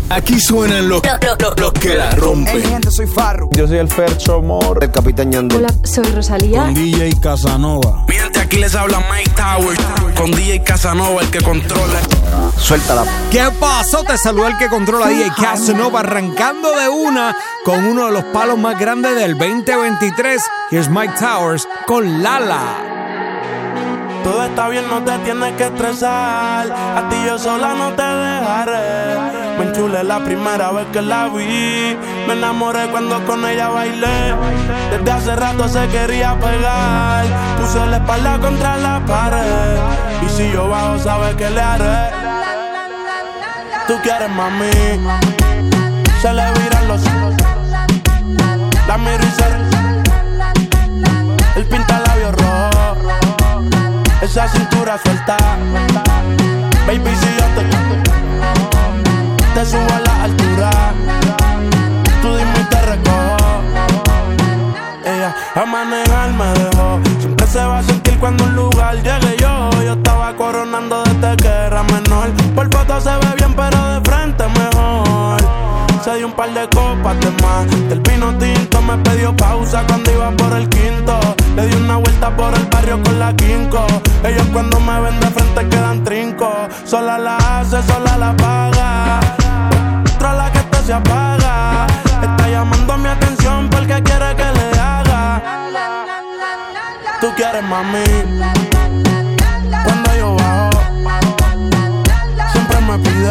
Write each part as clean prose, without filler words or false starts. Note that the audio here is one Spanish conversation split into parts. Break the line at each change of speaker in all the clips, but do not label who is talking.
Aquí suenan los que la rompen.
Hey gente, soy Farru.
Yo soy el Fercho Mor, el Capitán Ñandú.
Hola, soy Rosalía.
Con DJ Casanova.
Mi gente, aquí les habla Mike Towers. Con DJ Casanova, el que controla.
Suéltala.
¿Qué pasó? Te saluda el que controla DJ Casanova, arrancando de una con uno de los palos más grandes del 2023. Here's Mike Towers con Lala.
Todo está bien, no te tienes que estresar. A ti yo sola no te dejaré. Me enchulé la primera vez que la vi. Me enamoré cuando con ella bailé. Desde hace rato se quería pegar. Puse la espalda contra la pared. Y si yo bajo, sabes que le haré. Tú quieres, mami. Se le viran los ojos. La miro y se... El pinta labios rojo. Esa cintura suelta. Baby, si yo te subo a la altura, tú dime y te recojo. Ella a manejar me dejó. Siempre se va a sentir cuando un lugar llegue yo. Yo estaba coronando desde que era menor. Por foto se ve bien, pero de frente mejor. Se dio un par de copas de más. Del vino tinto me pidió pausa cuando iba por el quinto. Le di una vuelta por el barrio con la quinco. Ellos cuando me ven de frente quedan trinco. Sola la hace, sola la paga. Otra la que esto se apaga. Está llamando mi atención porque quiere que le haga. Tú quieres, mami. Cuando yo bajo, siempre me pide.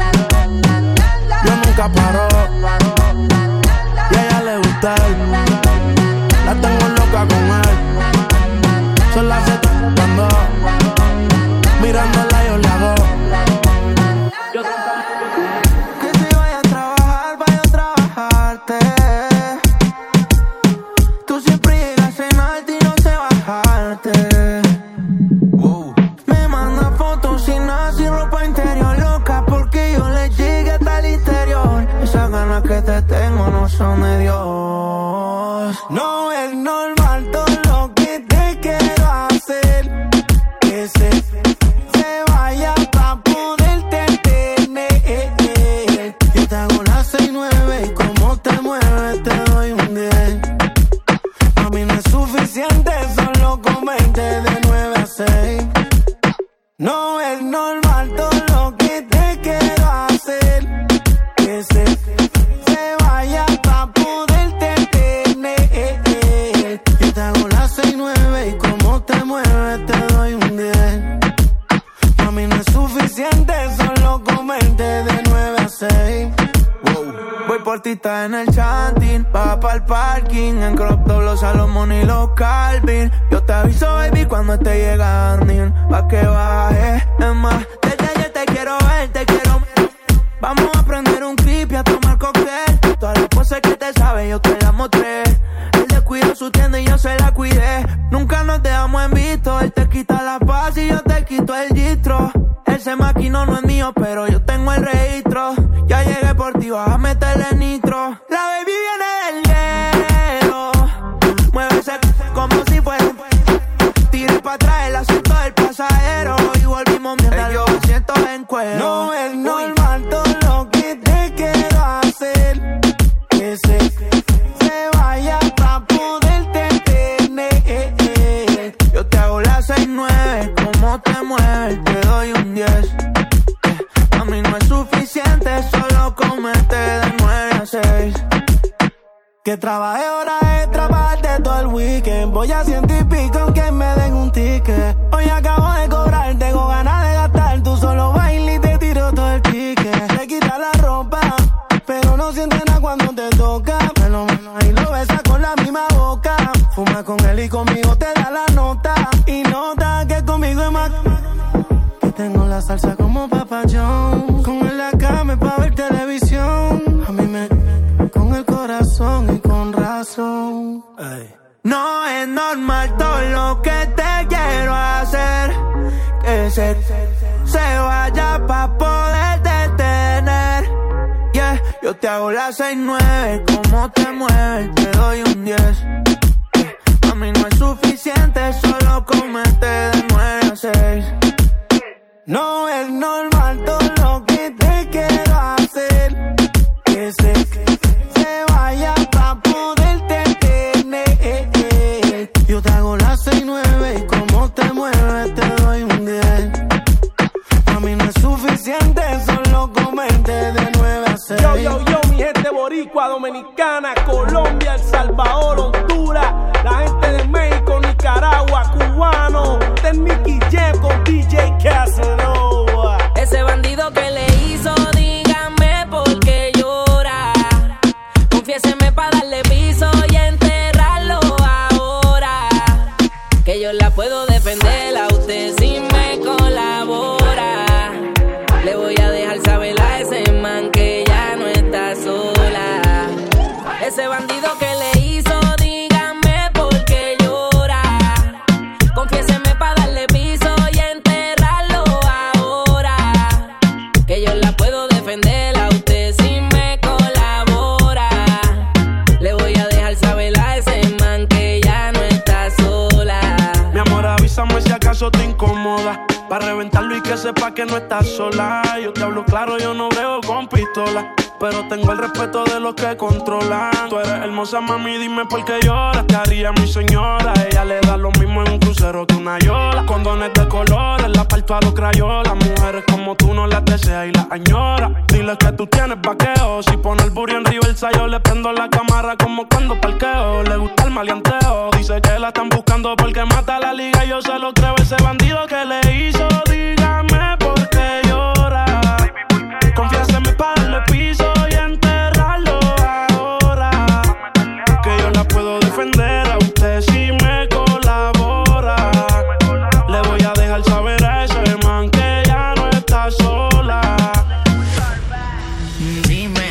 Yo nunca paro. Y a ella le gusta él. La tengo loca con él. Son las 7 cuando mirándola yo le hago.
Que si vaya a trabajar, vaya a trabajarte. Tú siempre llegas en alto y no sé bajarte. Me manda fotos sin nada, sin ropa interior. Loca porque yo le llegué hasta el interior. Esas ganas que te tengo no son de Dios. No es normal todo lo que te quiero hacer. Que se vaya pa' poderte tener. Yo te hago las 6-9 y como te mueves te doy un 10. A mí no es suficiente, solo con 20 de 9 a 6. No es normal todo lo que te quiero hacer. Que se vaya pa' poderte tener. Yo te hago las 6-9 y como te mueves te doy un 10. A mí no es suficiente, solo con 20 de 9 a 6. Voy por ti, está en el chanting. Baja pa'l parking. En crop top los Salomón y los Calvin. Yo te aviso, baby, cuando esté llegando. Pa' que baje. Es más, desde ayer te quiero ver, te quiero. Vamos a prender un clip y a tomar cóctel. Todas las poses que te saben, yo te las mostré. Él descuidó su tienda y yo se la cuidé. Nunca nos dejamos en visto. Él te quita la paz y yo te quito el gistro. Ese maquino no es mío, pero yo tengo el registro. Ya llegué por ti, vas a meterle nitro. La baby viene del hielo. Muévese como si fuera. Tiré pa' atrás el asiento del pasajero. Y volvimos mientras los asientos en cuero. No es normal todo lo que te quiero hacer. Que se vaya pa' poderte tener. Yo te hago las 6-9, como te mueves, te doy un 10. A mí no es suficiente, solo comerte de 9 a 6. Que trabajé horas extra para darte todo el weekend. Voy a 100 y pico aunque me den un ticket. Hoy acabo de cobrar, tengo ganas de gastar. Tú solo bailas y te tiro todo el ticket. Te quita la ropa, pero no sientes nada cuando te toca. Menos y lo besas con la misma boca. Fuma con él y conmigo te da la nota. Y nota que conmigo es más. Que tengo la salsa como Papa John. Con él la cama pa' ver televisión. A mí me con el corazón y con razón. Ay. No es normal todo lo que te quiero hacer. Que se vaya pa' poder detener. Yeah, yo te hago las 6-9, como te mueves, te doy un 10. A mí no es suficiente, solo comerte de 9 a 6. No es normal todo lo que te quiero hacer. mente de 9 a 6.
Yo, mi gente boricua, dominicana, Colombia, El Salvador, Honduras, la gente de México, Nicaragua, cubano, del Nicky Jam con DJ Casanova.
Ese bandido que le hizo, dígame por qué llora. Confiéseme pa' darle piso y enterrarlo ahora. Que yo la puedo defender a usted si me colabora. Le voy a dejar saber a ese man que ya no está sola. Ese bandido que le hizo, dígame por qué llora. Confiéseme pa' darle piso y enterrarlo ahora. Que yo la puedo defender a usted si me colabora. Le voy a dejar saber a ese man que ya no está sola.
Mi amor, avísame si acaso te incomoda, para reventarlo y que sepa que no estás sola. Yo te hablo claro, yo no brego con pistola, pero tengo el respeto de los que controlan. Tú eres hermosa, mami, dime por qué lloras. ¿Qué haría mi señora? Ella le da lo mismo en un crucero que una yola. Condones de colores, la parto a los crayolas. Mujeres como tú no las deseas y las añoras. Dile que tú tienes vaqueo. Si pone el booty en Riverside, yo le prendo la cámara como cuando parqueo. Le gusta el maleanteo. Dice que la están buscando porque mata la liga y yo se lo creo. Ese bandido que le hizo, dígame por qué llora. Confiéseme pa' darle piso y enterrarlo ahora. Que yo la puedo defender a usted si me colabora. Le voy a dejar saber a ese man que ya no está sola.
Dime,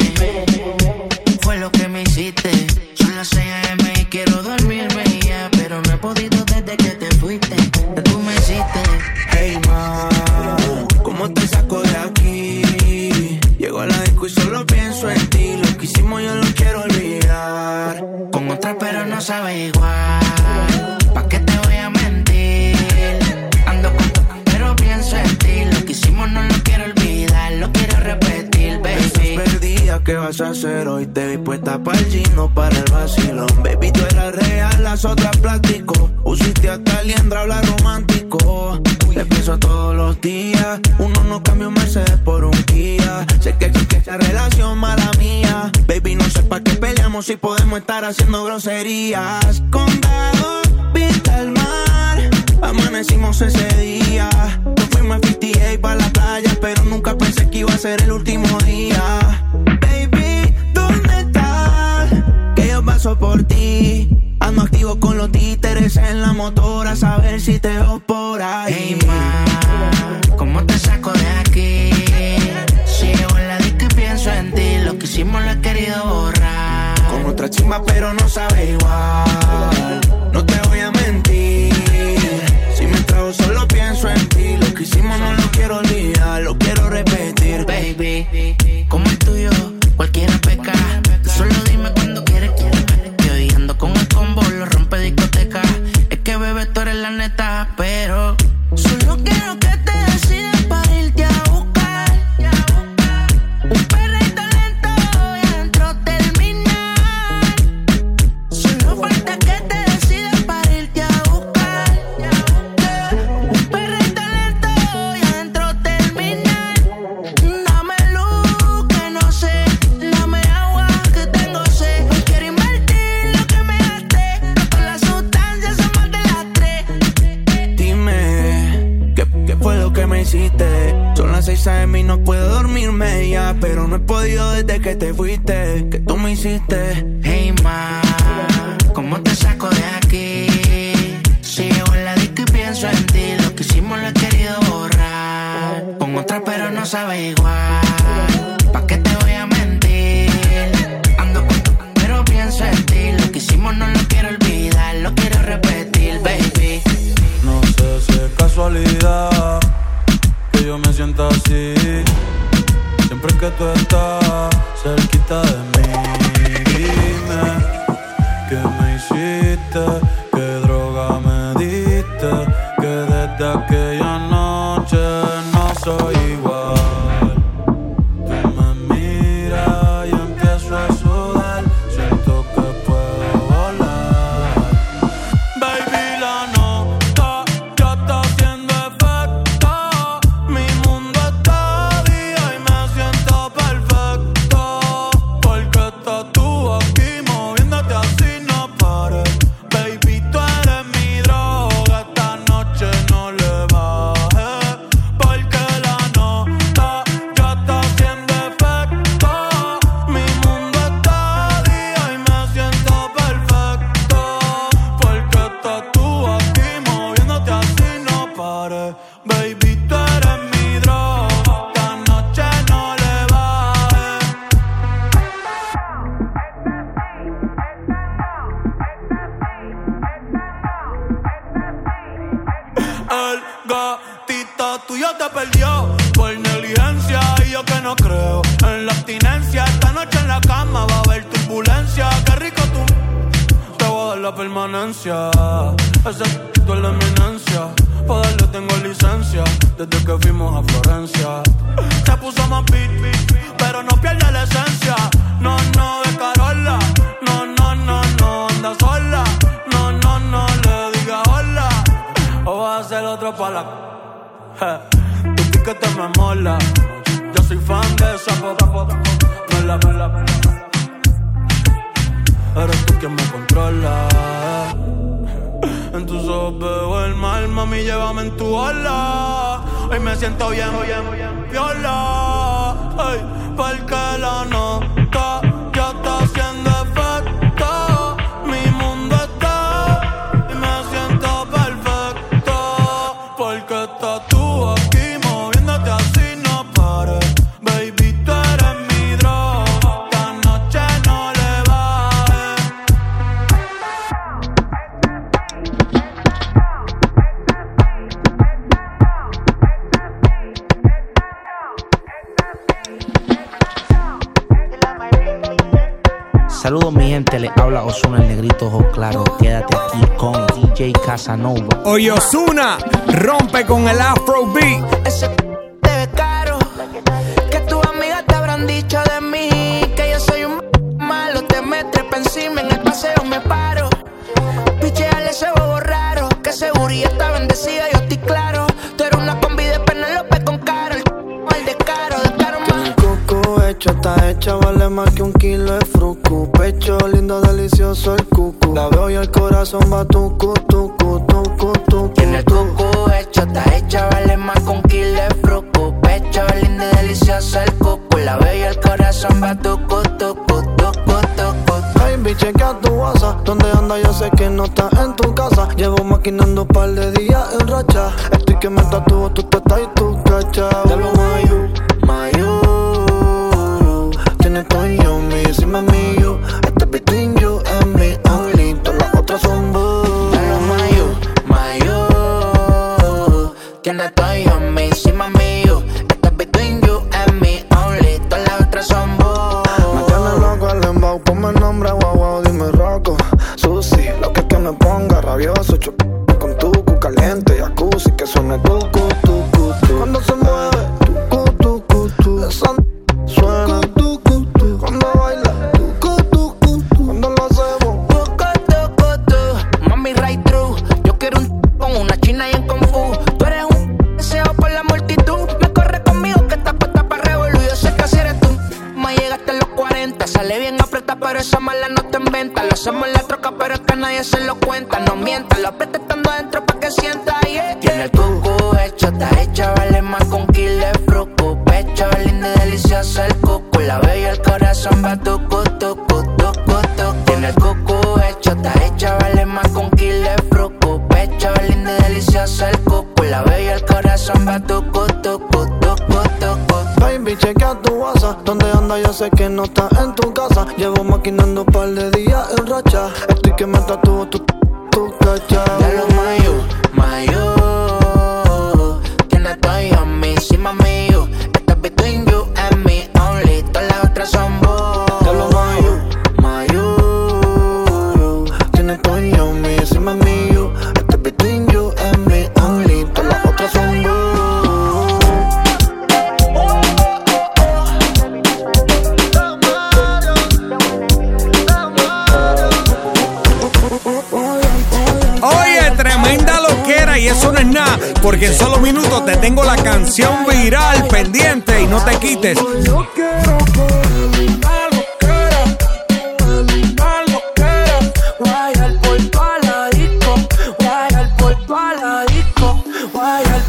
fue lo que me hiciste. Son las 6 AM y quiero dormirme ya, pero no he podido desde que te fuiste. Que tú me hiciste.
Hey ma, ¿cómo te saco de aquí? Llego a la disco y solo pienso en ti. Lo que hicimos yo lo quiero olvidar.
Con otra pero no sabe igual. ¿Pa' qué te voy a mentir? Ando con tu pero pienso en ti. Lo que hicimos no lo quiero olvidar. Lo quiero repetir, baby.
Estás perdida, ¿qué vas a hacer hoy? Te vi puesta para el gino, para el vacilón. Baby, tú eras real, las otras plástico. Usiste hasta liendra, habla romántico. Te pienso todos los días. Uno no cambia un Mercedes por un Kia. Sé que esa relación mala mía. Baby, no sé pa' qué peleamos si podemos estar haciendo groserías. Condado, vista al mar. Amanecimos ese día. Nos fuimos a 58 pa' la playa, pero nunca pensé que iba a ser el último día. Baby, ¿dónde estás? Que yo paso por ti. Ando activo con los títeres en la motora, a saber si te veo por ahí.
Hey ma, ¿cómo te saco de aquí? Si llego en la disco y pienso en ti. Lo que hicimos lo he querido borrar.
Con otra chimba pero no sabe igual. No te voy a mentir. Si me trago solo pienso en ti. Lo que hicimos no lo quiero olvidar. Lo quiero repetir.
Baby, como el tuyo, cualquiera peca. Solo dime cuando quieres. Yo ando con el combo, lo rompe discoteca. Es que bebé, tú eres la neta, pero solo quiero que te decidas para irte a buscar. Un perrito lento y adentro terminar. Solo falta que te decidas para irte a buscar. Un perrito lento y adentro terminar. Dame luz que no sé, dame agua que tengo sed. Hoy quiero invertir lo que me gasté, no con las sustancias son más de las 3.
Dime, ¿qué fue lo que me hiciste? Son las 6 AM y no puedo dormirme ya, pero no he podido desde que te fuiste. ¿Qué tú me hiciste?
Hey ma, ¿cómo te saco de aquí? Si llego en la disco y pienso en ti. Lo que hicimos lo he querido borrar. Con otra pero no sabe igual. ¿Pa' qué te voy a mentir? Ando con tu pero pienso en ti. Lo que hicimos no lo quiero olvidar. Lo quiero repetir, baby.
No sé si es casualidad que yo me sienta así. Siempre que tú estás cerquita de mí. Dime, ¿qué me hiciste? ¿Qué droga me diste? Que desde aquella noche no soy igual. Tú me miras y empiezo a sudar. Siento que puedo volar. Baby, la nota ya está haciendo efecto. Mi mundo está día y me siento permanencia. Ese tú es la eminencia. Pa' darle tengo licencia. Desde que fuimos a Florencia. Se puso más beat, pero no pierde la esencia. No, no, de Carola. No, no, no, no, anda sola. No, no, no, le diga hola. O vas a hacer otro pa' la... Tu piquete me mola. Yo soy fan de esa foto. Mela. Eres tú quien me controla. En tus ojos veo el mal, mami, llévame en tu ola. Hoy me siento bien, viola. Ay, porque la nota ya está haciendo efecto. Mi mundo está y me siento perfecto. Porque estás tú aquí moviéndote así, no pares. Baby, tú eres mi droga. Esta noche no le bajes.
Saludos mi gente, les habla Ozuna el negrito ojo claro. Quédate aquí con DJ Casanova.
Hoy Ozuna rompe con el Afrobeat.
Ese te ve caro, que tus amigas te habrán dicho de mí, que yo soy un malo, te me trepa encima, en el paseo me paro. Picheale ese bobo raro, que seguridad está bendecida, yo estoy claro. Tú eres una combi de Penélope con Caro, el descaro más.
El coco hecho, está hecha, vale más que 1 kilo de fruco. Pecho lindo, delicioso el cucu. La veo y el corazón va tucu, tucu, tucu, tucu.
Tiene el cucu hecho, está hecha, vale más que 1 kilo de fruco. Pecho lindo y delicioso el cucu. La veo y el corazón va tucu, tucu, tucu, tucu.
Baby, chequea tu WhatsApp. ¿Dónde anda? Yo sé que no estás en tu casa. Llevo maquinando un par de días en racha. Estoy que me tatúo, tú te estás y tú cachao. Te lo mayu. Tienes todo yo, me encima mío. Este between you and me only. Todas las otras son boo.
Te lo mayu. Tienes todo yo, me encima mío. Este between you and me only. Todas las otras son boo.
Me tiene loco el embau, ponme el nombre, guau, dime Rocco. Susi, lo que me ponga rabioso. Con tucu caliente, jacuzzi, que suene tucu, tucu, tucu. Cuando se mueve, tucu, tucu, tucu. Esa suena tucu, tucu. Cuando baila, tucu, tucu, tucu. Cuando lo hacemos,
Tucu, tucu, tucu. Mami, right through. Yo quiero un con una china y en Kung Fu. Tú eres un deseo por la multitud. Me corre conmigo que estás puesta para revolver. Yo sé que así eres tú. Me llegaste a los 40. Sale bien apretada, pero esa mala no te inventa. Lo hacemos en la troca, pero es que nadie se lo cuenta. No mientas, lo aprieta estando adentro pa' que sienta, yeah. Tiene el cucu hecho, está hecha, vale más que 1 kilo de fruco. Pecho lindo y delicioso el cucu. La veo y el corazón va tucu, tucu, tucu, tucu. Tiene el cucu hecho, está hecha, vale más que 1 kilo de fruco. Pecho lindo y delicioso el cucu. La veo y el corazón va tucu, tucu, tucu, tucu.
baby, chequea tu WhatsApp. ¿Dónde anda? Yo sé que no estás en tu casa. Llevo maquinando un par de días en racha. Estoy que me tatúo tu cacha.
De los mayu. Tienes todo yo, me encima mío. Esto es between you and me only. Todas las otras son boo.
De los mayu. Tienes todo yo, me encima mío. Esto es between you and me only. Todas las otras son boo.
Tremenda loquera y eso no es nada, porque en solo minutos te tengo la canción viral pendiente y no te quites.
Yo quiero una loquera,
Guayar por toda la disco, guayar por toda la disco, guayar,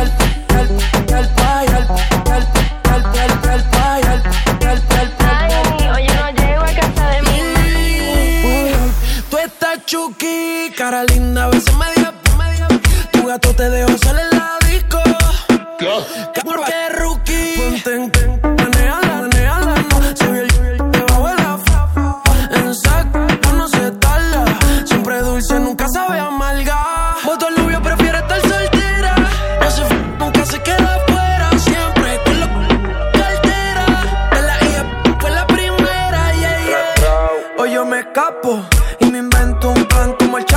Ay, oye, no llego a casa de mí.
Tú estás chuki, cara linda, a veces media. Tu gato te dejó salir en la disco. Porque rookie. Manéala, no. Se vio el debajo de la fa. En saco, no se tarda. Siempre dulce, nunca sabe amarga. Voto al novio, prefiere estar soltera. No se nunca se queda afuera. Siempre con la cartera. De la hija fue la primera, yeah. Hoy yo me escapo y me invento un plan como el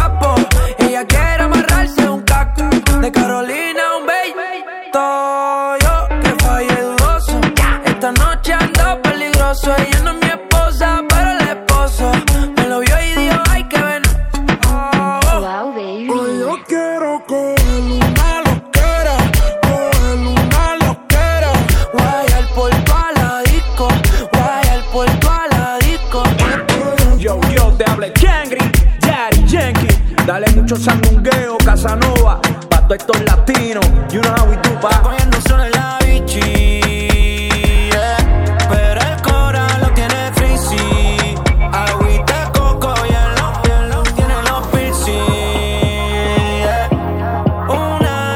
esta noche ando peligroso. Ella no es mi esposa, pero el esposo me lo vio y dijo, hay que ver.
Wow, baby.
Hoy yo quiero coger una loquera, coger una loquera.
Guayar por toda la disco, guayar por toda la disco.
Yo, te habla Changri, Daddy Yankee. Dale mucho sandungueo, Casanova. Pa' todos estos latinos, you know how we do, pa.
Cogiendo solo en la bichi, yeah. Pero el cora lo tiene frizzy. Agüita de coco y el lo tiene los piercing, yeah. Una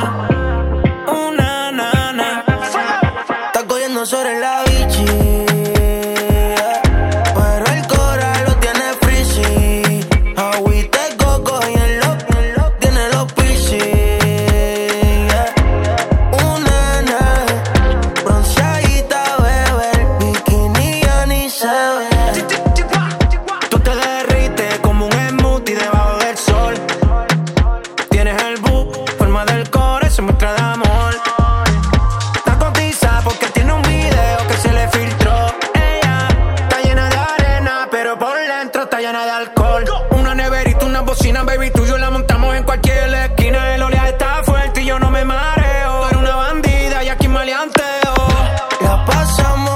nana. Está cogiendo sobre la bichi, yeah. Pero el cora lo tiene frizzy. Agüita de coco y el lo tiene los piercing, yeah. Una bronceadita, bebé. El bikini ya ni se ve. Tú te derrites como un smoothie debajo del sol. Tienes el book, forma del core, se muestra de amor. Está cotiza porque tiene un video que se le filtró. Ella está llena de arena, pero por dentro está llena de alcohol. Una neverita, una bocina, baby, tú y yo la montamos en cualquier esquina. El oleaje está fuerte y yo no me mareo. Tú eres una bandida y aquí maleanteo. La pasamos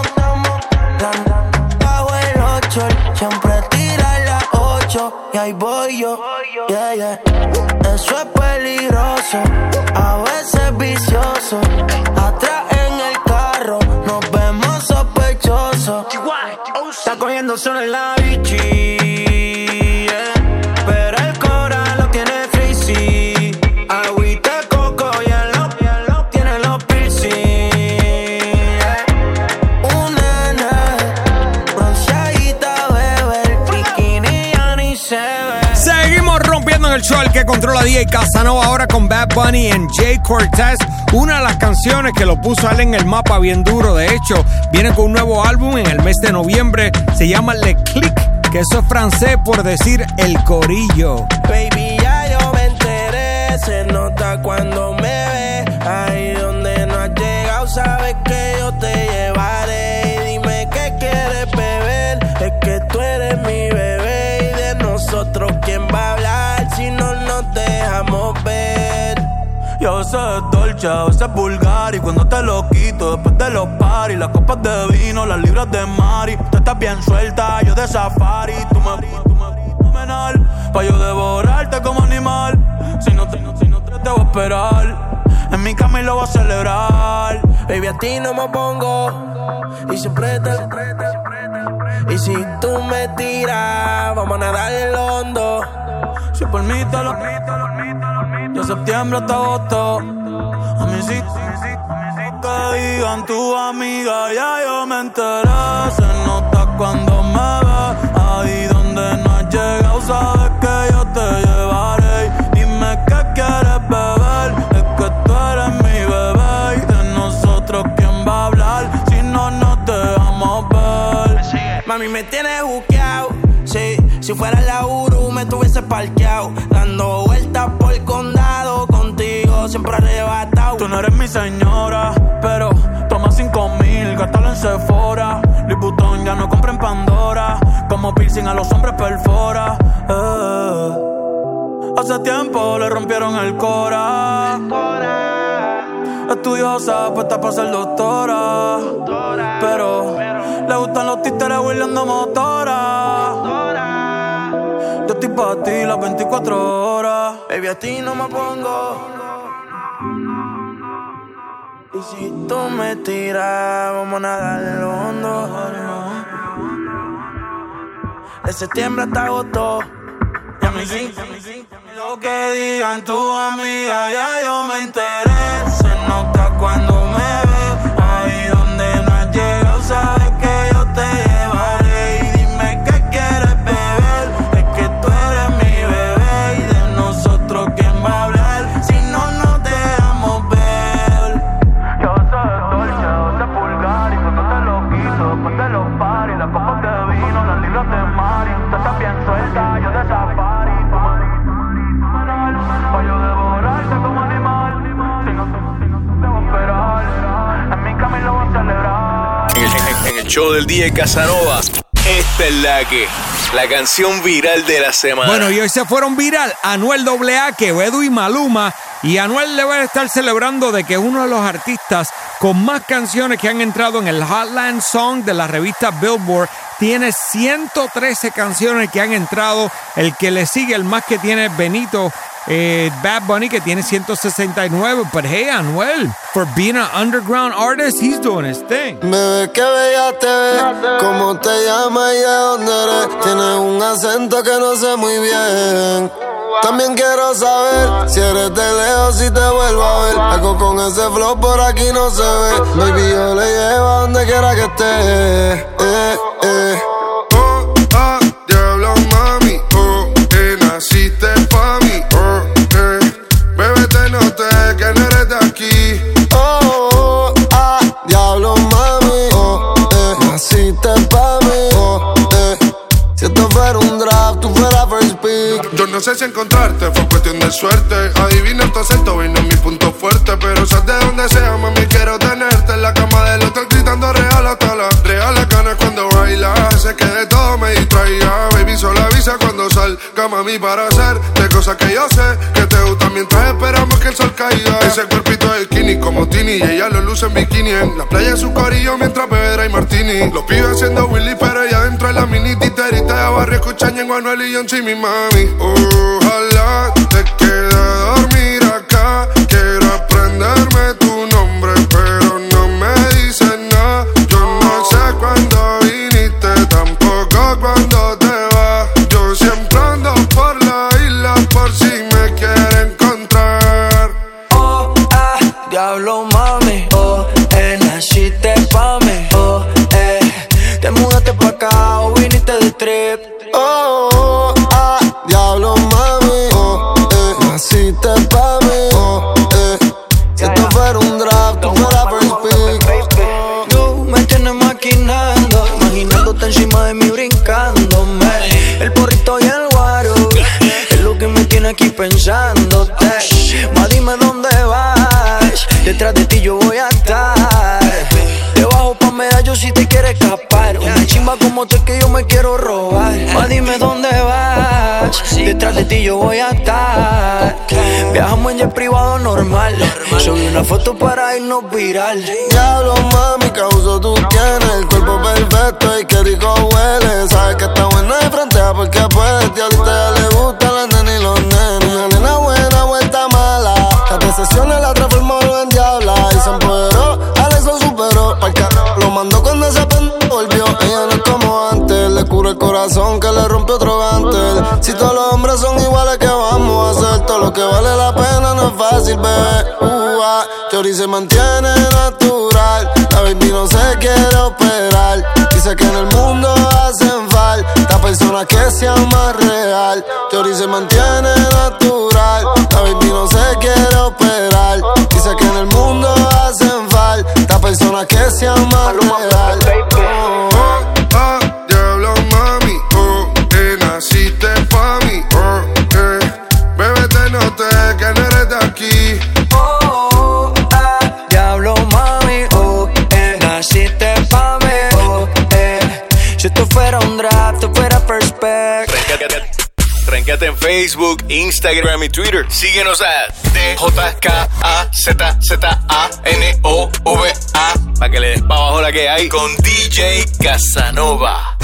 bajo el 8. Siempre tira las 8 y ahí voy yo, yeah. Eso es peligroso, a veces vicioso. Atrás en el carro nos vemos sospechosos. Está cogiendo solo en la bichi, yeah. Pero el cora lo tiene frizzy. Agüita de coco y el lo tiene los piercing, yeah. Una bronceadita, bebé. El bikini ya ni se ve.
Seguimos rompiendo en el show. El que controla DJ Casanova ahora con Bad Bunny en Jay Cortez. Una de las canciones que lo puso a él en el mapa bien duro. De hecho, viene con un nuevo álbum en el mes de noviembre. Se llama Le Click, que eso es francés por decir el corillo.
Baby, ya yo me enteré. Se nota cuando me ve. Ahí donde no has llegado, sabes que yo te llevaré. Y dime qué quieres beber. Es que tú eres mi bebé. Y de nosotros, ¿quién va a hablar si no nos dejamos ver?
Y a veces es dolce, a veces es vulgar. Y cuando te lo quito, después de los paris, las copas de vino, las libras de mari. Tú estás bien suelta, yo de safari. Tú me fenomenal, pa' yo devorarte como animal. Si no te voy a esperar. En mi cama y lo voy a celebrar.
Baby, a ti no me pongo. Y siempre te... Y si tú me tiras, vamos a nadar el hondo.
Si por mí te lo... De septiembre hasta agosto. A mí sí que digan tu amiga, ya yo me enteré. Se nota cuando me ves. Ahí donde no has llegado, sabes que yo te llevaré. Dime qué quieres beber. Es que tú eres mi bebé. Y de nosotros, ¿quién va a hablar si no nos dejamos ver?
Mami, me tienes buqueado. Sí, si fuera la Uru me tuviese parqueado. Dando vueltas por el condado. Contigo siempre arrebatado.
Tú no eres mi señora, pero toma 5,000, gástalo en Sephora. Louboutin ya no compra en Pandora. Como piercing a los hombres perfora. Hace tiempo le rompieron el cora. Estudiosa, puesta para ser doctora. Pero le gustan los títeres huirleando motora. Yo estoy pa' ti las 24 horas.
Baby, a ti no me pongo. Y si tú me tiras, vamos a nadar en lo hondo. De septiembre hasta agosto.
Y a mí sí, lo que digan tu amiga, ya yo me enteré. Se nota cuando me ve. Ahí donde no has llegado, sabes que yo te llevaré. Y dime qué quieres beber. Es que tú eres mi bebé. Y de nosotros, ¿quién va a hablar si no nos dejamos ver? Yo soy dolce, soy vulgar. Y cuando te lo quito, después de los paris, las copas de vino, las libras de mari. Tú estás bien suelta, yo de safari. Pa' yo devorarte como animal. Si no te voy a esperar.
el show del DJ Casanova. Esta es la canción viral de la semana.
Bueno, y hoy se fueron viral Anuel AA, Quevedo y Maluma. Y Anuel debe estar celebrando de que es uno de los artistas con más canciones que han entrado en el Hotline Song de la revista Billboard. Tiene 113 canciones que han entrado. El que le sigue, el más que tiene, Benito Bad Bunny, que tiene 169. But hey, Anuel, for being an underground artist, he's doing his thing.
Bebé, qué bella te ves, cómo te llamas y de dónde eres. Tienes un acento que no sé muy bien. También quiero saber si eres de lejos, si te vuelvo a ver. Algo con ese flow por aquí no se ve. Baby, yo le llevo a donde quiera que esté.
Oh, ah, diablo, mami. Oh, naciste pa' mí. Oh, bebé, te noté que no eres de aquí.
Oh, ah, diablo, mami. Oh, naciste pa' mí. Oh, si esto fuera un draft, tú fueras first pick.
Yo no sé si encontrarte fue cuestión de suerte. Adivina tu acento y no es mi punto fuerte. Pero sabes de donde sea, mami, quiero tenerte en la cama del hotel gritando real hasta la real. Las ganas cuando baila, sé que de todo me distraía. Baby, solo avisa cuando salga, mami, para hacerte cosas que yo sé que te gustan mientras esperamos que el sol caiga. Ese cuerpito de skinny como Tini y ella lo luce en bikini. En la playa en su corillo mientras bebe y martini. Los pibes haciendo Willy, pero ella dentro de la mini titerita de barrio escuchan en Anuel y John mi mami. Ojalá te quede a dormir acá. Quiero aprenderme tu nombre, pero no me dices nada. Yo no sé cuándo viniste, tampoco cuándo te vas. Yo siempre ando por la isla por si me quiere encontrar.
Oh, ah, diablo, mami. Oh, naciste pa' mí. Oh, te mudaste pa' acá o viniste de trip.
Oh, ah, diablo, mami. Oh, naciste pa' mí. Oh, si esto fuera un draft, tú fueras first pick.
Tú me tienes maquinando, imaginándote encima de mí brincándome. El porrito y el guaro es lo que me tiene aquí pensándote. Ma, dime dónde vas, detrás de ti yo voy a estar. Debajo pa' medallo si te quieres escapar. Una chimba como tú es que yo me quiero robar. Ma, dime dónde vas, detrás de ti yo voy a estar. Viajamos en jet privado normal. Subí una foto para irnos viral.
Diablo, mami, causo tú tienes el cuerpo perfecto y qué rico huele. Sabes que está buena de frente porque puedes. Y ahorita ya le gustan las nenas y los nenes. Una nena buena, vuelta mala. Las 3 sesiones la transformó en diabla. Y se empoderó, Alex lo superó. Pa'l carro lo mandó cuando ese pendejo volvió. Ella no es como antes, le cura el corazón que le rompió otro gantel. Si todos los hombres son iguales, ¿qué vamos a hacer? Todo lo que vale la pena no es fácil, bebé. Chori se mantiene natural. La baby no se quiere operar. Dice que en el mundo hacen falta personas que sean más real. Chori se mantiene natural. La baby no se quiere operar. Dice que en el mundo hacen falta personas que sean más real.
Oh, ah, diablo, mami. Oh, naciste pa' mí. Oh, bebé, te noté que no eres de aquí.
Oh, ah, diablo, mami. Oh, naciste pa' mí. Oh, si esto fuera un draft, tú fuera perspect.
Ranqueate en Facebook, Instagram y Twitter. Síguenos a DJKAZZANOVA para que le des pa' abajo la que hay con DJ Casanova.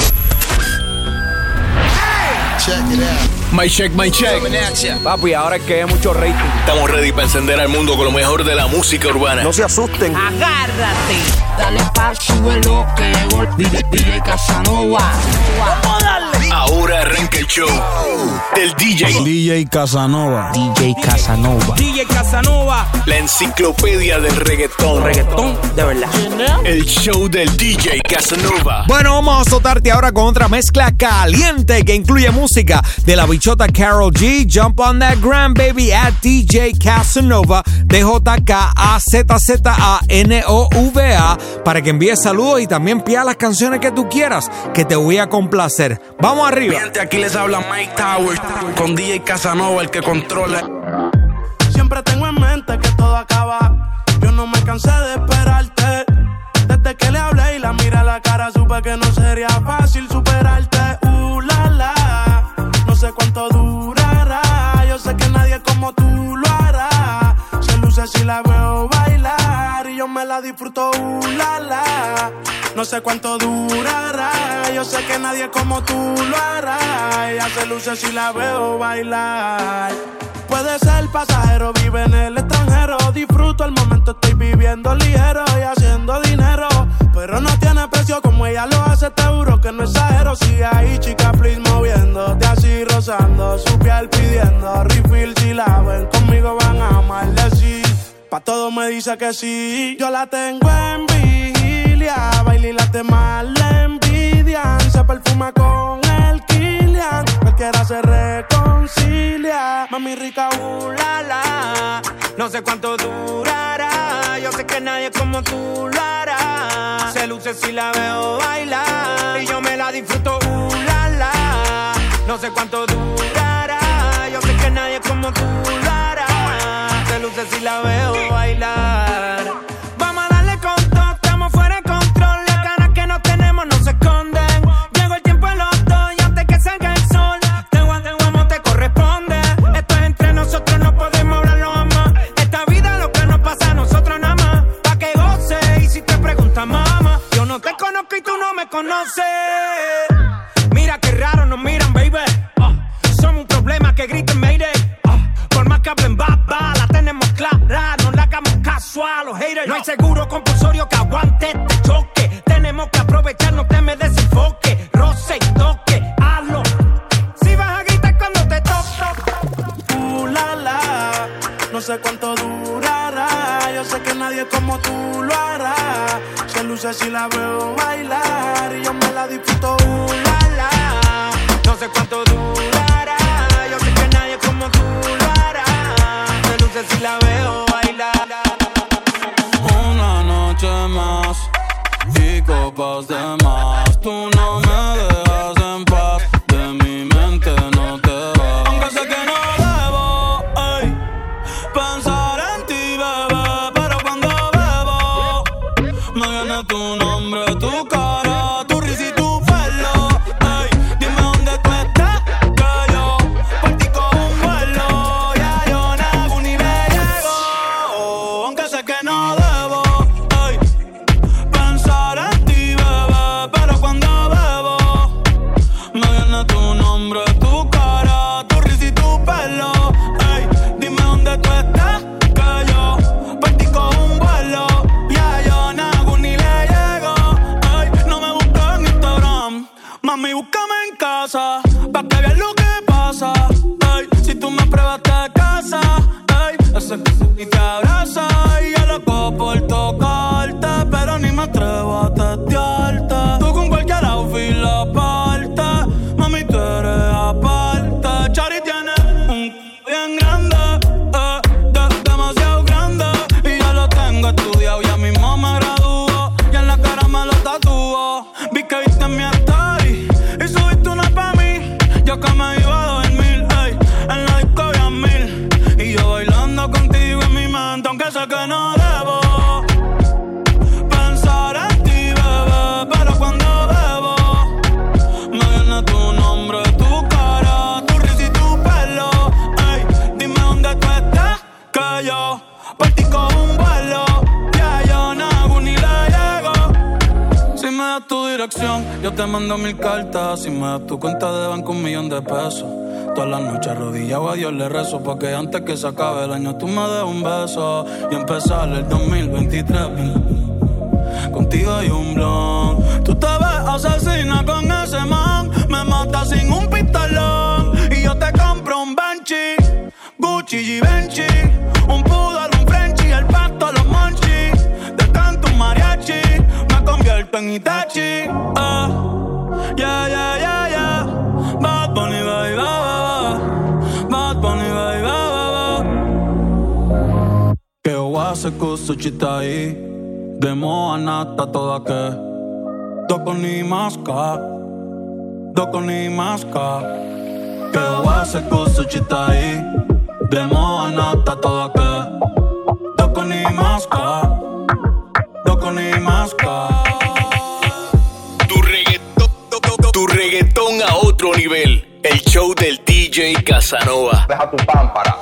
Check it out.
My check, my check.
Papi, ahora es que hay mucho rating.
Estamos ready para encender al mundo con lo mejor de la música urbana.
No se asusten.
Agárrate, dale pa' súbelo que llegó el DJ Casanova. Vamos a darle.
Ahora arranca el show del
DJ Casanova.
DJ Casanova. DJ Casanova.
la enciclopedia del reggaetón.
Reggaetón de verdad.
El show del DJ Casanova.
Bueno, vamos a azotarte ahora con otra mezcla caliente que incluye música de la bichota Karol G. Jump on that gram, baby, at DJ Casanova, DJKAZZANOVA, para que envíes saludos y también pida las canciones que tú quieras, que te voy a complacer. Vamos arriba.
Gente, aquí les habla Mike Towers con DJ Casanova, el que controla.
Siempre tengo en mente que todo acaba. Yo no me cansé de esperarte. Desde que le hablé y la miré a la la cara supe que no sería fácil superarte. La la, no sé cuánto durará. Yo sé que nadie como tú lo hará. Se luce si la veo bailar y yo me la disfruto. La la, no sé cuánto durará. Yo sé que nadie como tú lo hará. Ella se luce si la veo bailar. Puede ser pasajero, vive en el extranjero. Disfruto el momento, estoy viviendo ligero y haciendo dinero. Pero no tiene precio como ella lo hace, te juro que no exagero. Sigue ahí, chica, please, moviéndote así, rozando su piel, pidiendo refill. Si la ven conmigo van a maldecir. Pa' todo me dice que sí. Yo la tengo en vigilia, baila y late mal la envidian. Se perfuma con el Kilian, cualquiera se reconcilia. Mami rica, la la, no sé cuánto durará. Yo sé que nadie como tú lo hará. Se luce si la veo bailar y yo me la disfruto, la la. No sé cuánto durará. Yo sé que nadie como tú lo hará. Se luce si la veo bailar. Vamos a darle con todo, estamos fuera de control. Las ganas que no tenemos no se esconden. Llegó el tiempo de los dos y antes que salga el sol, te guamo te corresponde. Esto es entre nosotros, no podemos hablarlo jamás. Esta vida lo que nos pasa a nosotros nada más. Pa' que goce y si te preguntas mamá, yo no te conozco y tú no me conoces. Mira qué raro nos miran, baby. Somos un problema que griten Mayday. Por más que hablen baba, la tenemos clara. No le hagamos caso a los haters. No hay seguro compulsorio que aguante este choque. Tenemos que aprovechar, no te me desenfoque. Roce y toque, hazlo. Si vas a gritar cuando te toco. La la, no sé cuánto durará. Yo sé que nadie como tú lo hará. Se luce si la veo bailar y yo me la disfruto. La la, no sé cuánto durará. Yo sé que nadie como tú lo hará. Se luce si la veo bailar.
Una noche más y copas de más. Tú no me dejas en paz. De mi mente no te vas. Aunque sé que no debo pensar en ti, bebé, pero cuando bebo me viene tu nombre, tu cara, tu risa y tu pelo. Dime dónde tú estás, que yo por ti cojo un vuelo. Ya yo nago ni me llego. Aunque sé que no debo pensar en ti, bebé, pero cuando bebo me viene tu nombre, tu cara, tu risa y tu pelo. Dime dónde tú estás, que yo por ti cojo un vuelo. Ya yo nago ni le llego. No me busques en Instagram, mami, búscame en casa, pa' que veas lo que pasa. Si tú me pruebas te casa, ese y te abraza. Y yo loco por tocarte, pero ni me atrevo a testearte. Tú con cualquier outfit la parte, mami, tú eres aparte. Chari tiene un bien grande, demasiado grande. Y yo lo tengo estudiado, ya mismo me graduó. Y en la cara me lo tatuó. Vi que viste mi story y subiste una pa' mí. Yo que me iba a dormir, en la disco había 1000. Y yo bailando contigo en mi mente, aunque sé que no debo pensar en ti, bebé, pero cuando bebo me viene tu nombre, tu cara, tu risa y tu pelo. Dime dónde tú estás, que yo por ti cojo un vuelo. Ya yo nago ni le llego. Si me das tu dirección, yo te mando 1000 cartas. Si me das tu cuenta de banco, 1.000.000 de pesos. Todas las noches arrodillado a Dios le rezo, porque antes que se acabe el año tú me des un beso y empezar el 2023 contigo hay un blon. Tú te ves asesina con ese man, me matas sin un pistolón. Y yo te compro un Banshee, Gucci, Givenchy, un poodle, un Frenchie, el pasto, los monchis. Te canto un mariachi, me convierto en Itachi. Yeah, yeah, yeah, yeah. Bad Bunny, baby, Bad Bunny, baby, che oase kusu chitai demo anata toda ke doko ni maska che oase kusu chitai demo anata toda ke doko ni maska
otro nivel. El show del DJ Casanova.
Deja tu pámpara.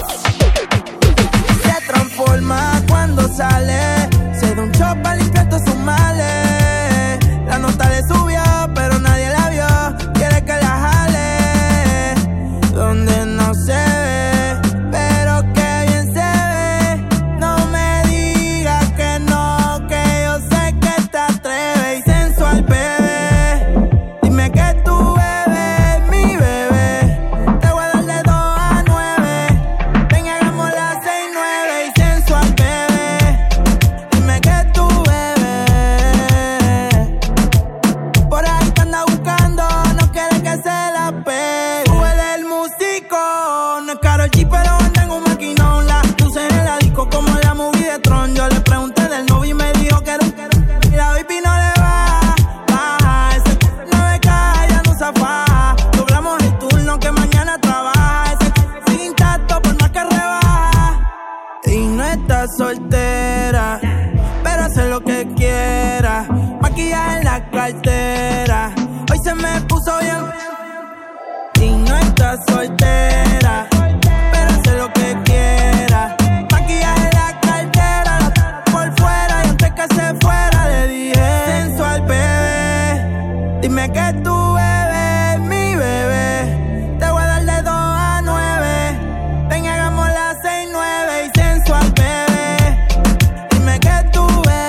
Se transforma cuando sale. Se da un shot para limpiar todos sus males. La nota le subió, pero nadie la vio. Quiere que la jale. Donde no se ve, pero que bien se ve. No me digas que no, que yo sé que te atreves. Y sensual, bebé. Dime que tú bebes, mi bebé. Te voy a dar de 2 a 9. Ven y hagamos las 6, 9. Y sensual, bebé. Dime que tú bebes. Por ahí te anda buscando, no quiere que se la pegue. Tú eres el músico, no es Karol G, pero anda en un maquinón. La luces en la disco como en la movie de Tron. Yo le pregunté del novio y me dijo que era un y la baby no le baja. Ese no me cae, ya no se afaja. Doblamos el turno que mañana trabaja. Ese sigue intacto por más que rebaja. Y no está soltera, pero hace lo que quiera. Maquillaje en la cartera, hoy se me puso bien. Y no está soltera, pero hace lo que quiera. Maquillaje en la cartera, por fuera. Y antes que se fuera le dije: sensual, bebé. Dime que tú bebes, mi bebé. Te voy a dar de 2 a 9. Ven y hagamos las 6, 9. Y sensual, bebé. Dime que tú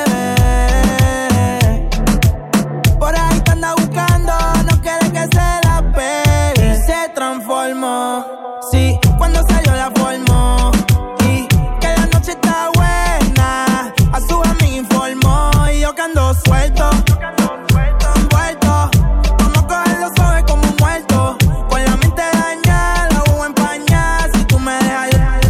bebes. Por ahí te anda buscando, no quiere que se la pegue. Y se transformó, sí, cuando salió la formó. Y que la noche está buena, a su amiga informó. Y yo que ando suelto, envuelto. Vamos a cogerlo suave como un muerto. Con la mente dañada, la voy a empañar. Si tú me dejas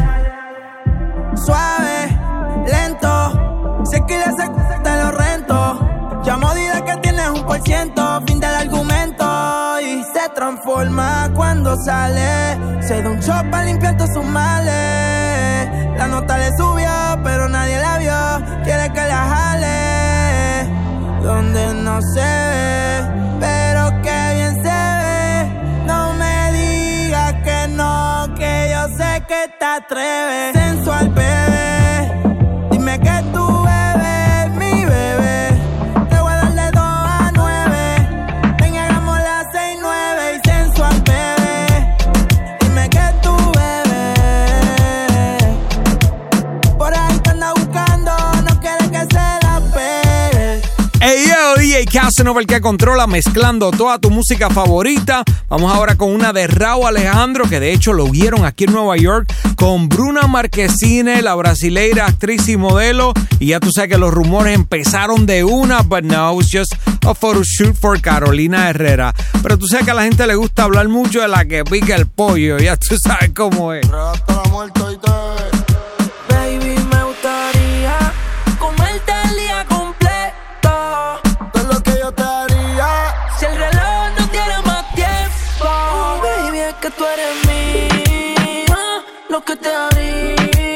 suave, lento. Si es que le sé, te lo rento. Llamo, dile que tienes 1%. Fin del argumento. Y se transforma cuando sale. Se da un shot para limpiar todos sus males. La nota le subió, pero nadie la vio. Quiere que la jale. Donde no se ve, pero que bien se ve. No me digas que no, que yo sé que te atreves. Sensual, bebé. Dime que tú bebes, mi bebé. Te voy a dar de 2 a 9. Ven y hagamos las 6, 9. Y sensual, bebé. Dime que tú bebes. Por ahí te anda buscando, no quiere que se la pegue.
Hey yo, DJ Casanova, el que controla, mezclando toda tu música favorita. Vamos ahora con una de Rauw Alejandro, que de hecho lo vieron aquí en Nueva York con Bruna Marquezine, la brasileira actriz y modelo. Y ya tú sabes que los rumores empezaron de una, but no, it was just a photoshoot for Carolina Herrera. Pero tú sabes que a la gente le gusta hablar mucho de la que pica el pollo, ya tú sabes cómo es.
Hasta la muerte y te.
Baby, me gustaría comerte el día completo.
Todo lo que yo te haría.
Si el reloj no tiene más tiempo, baby, es que tú eres mía. Lo que te haría.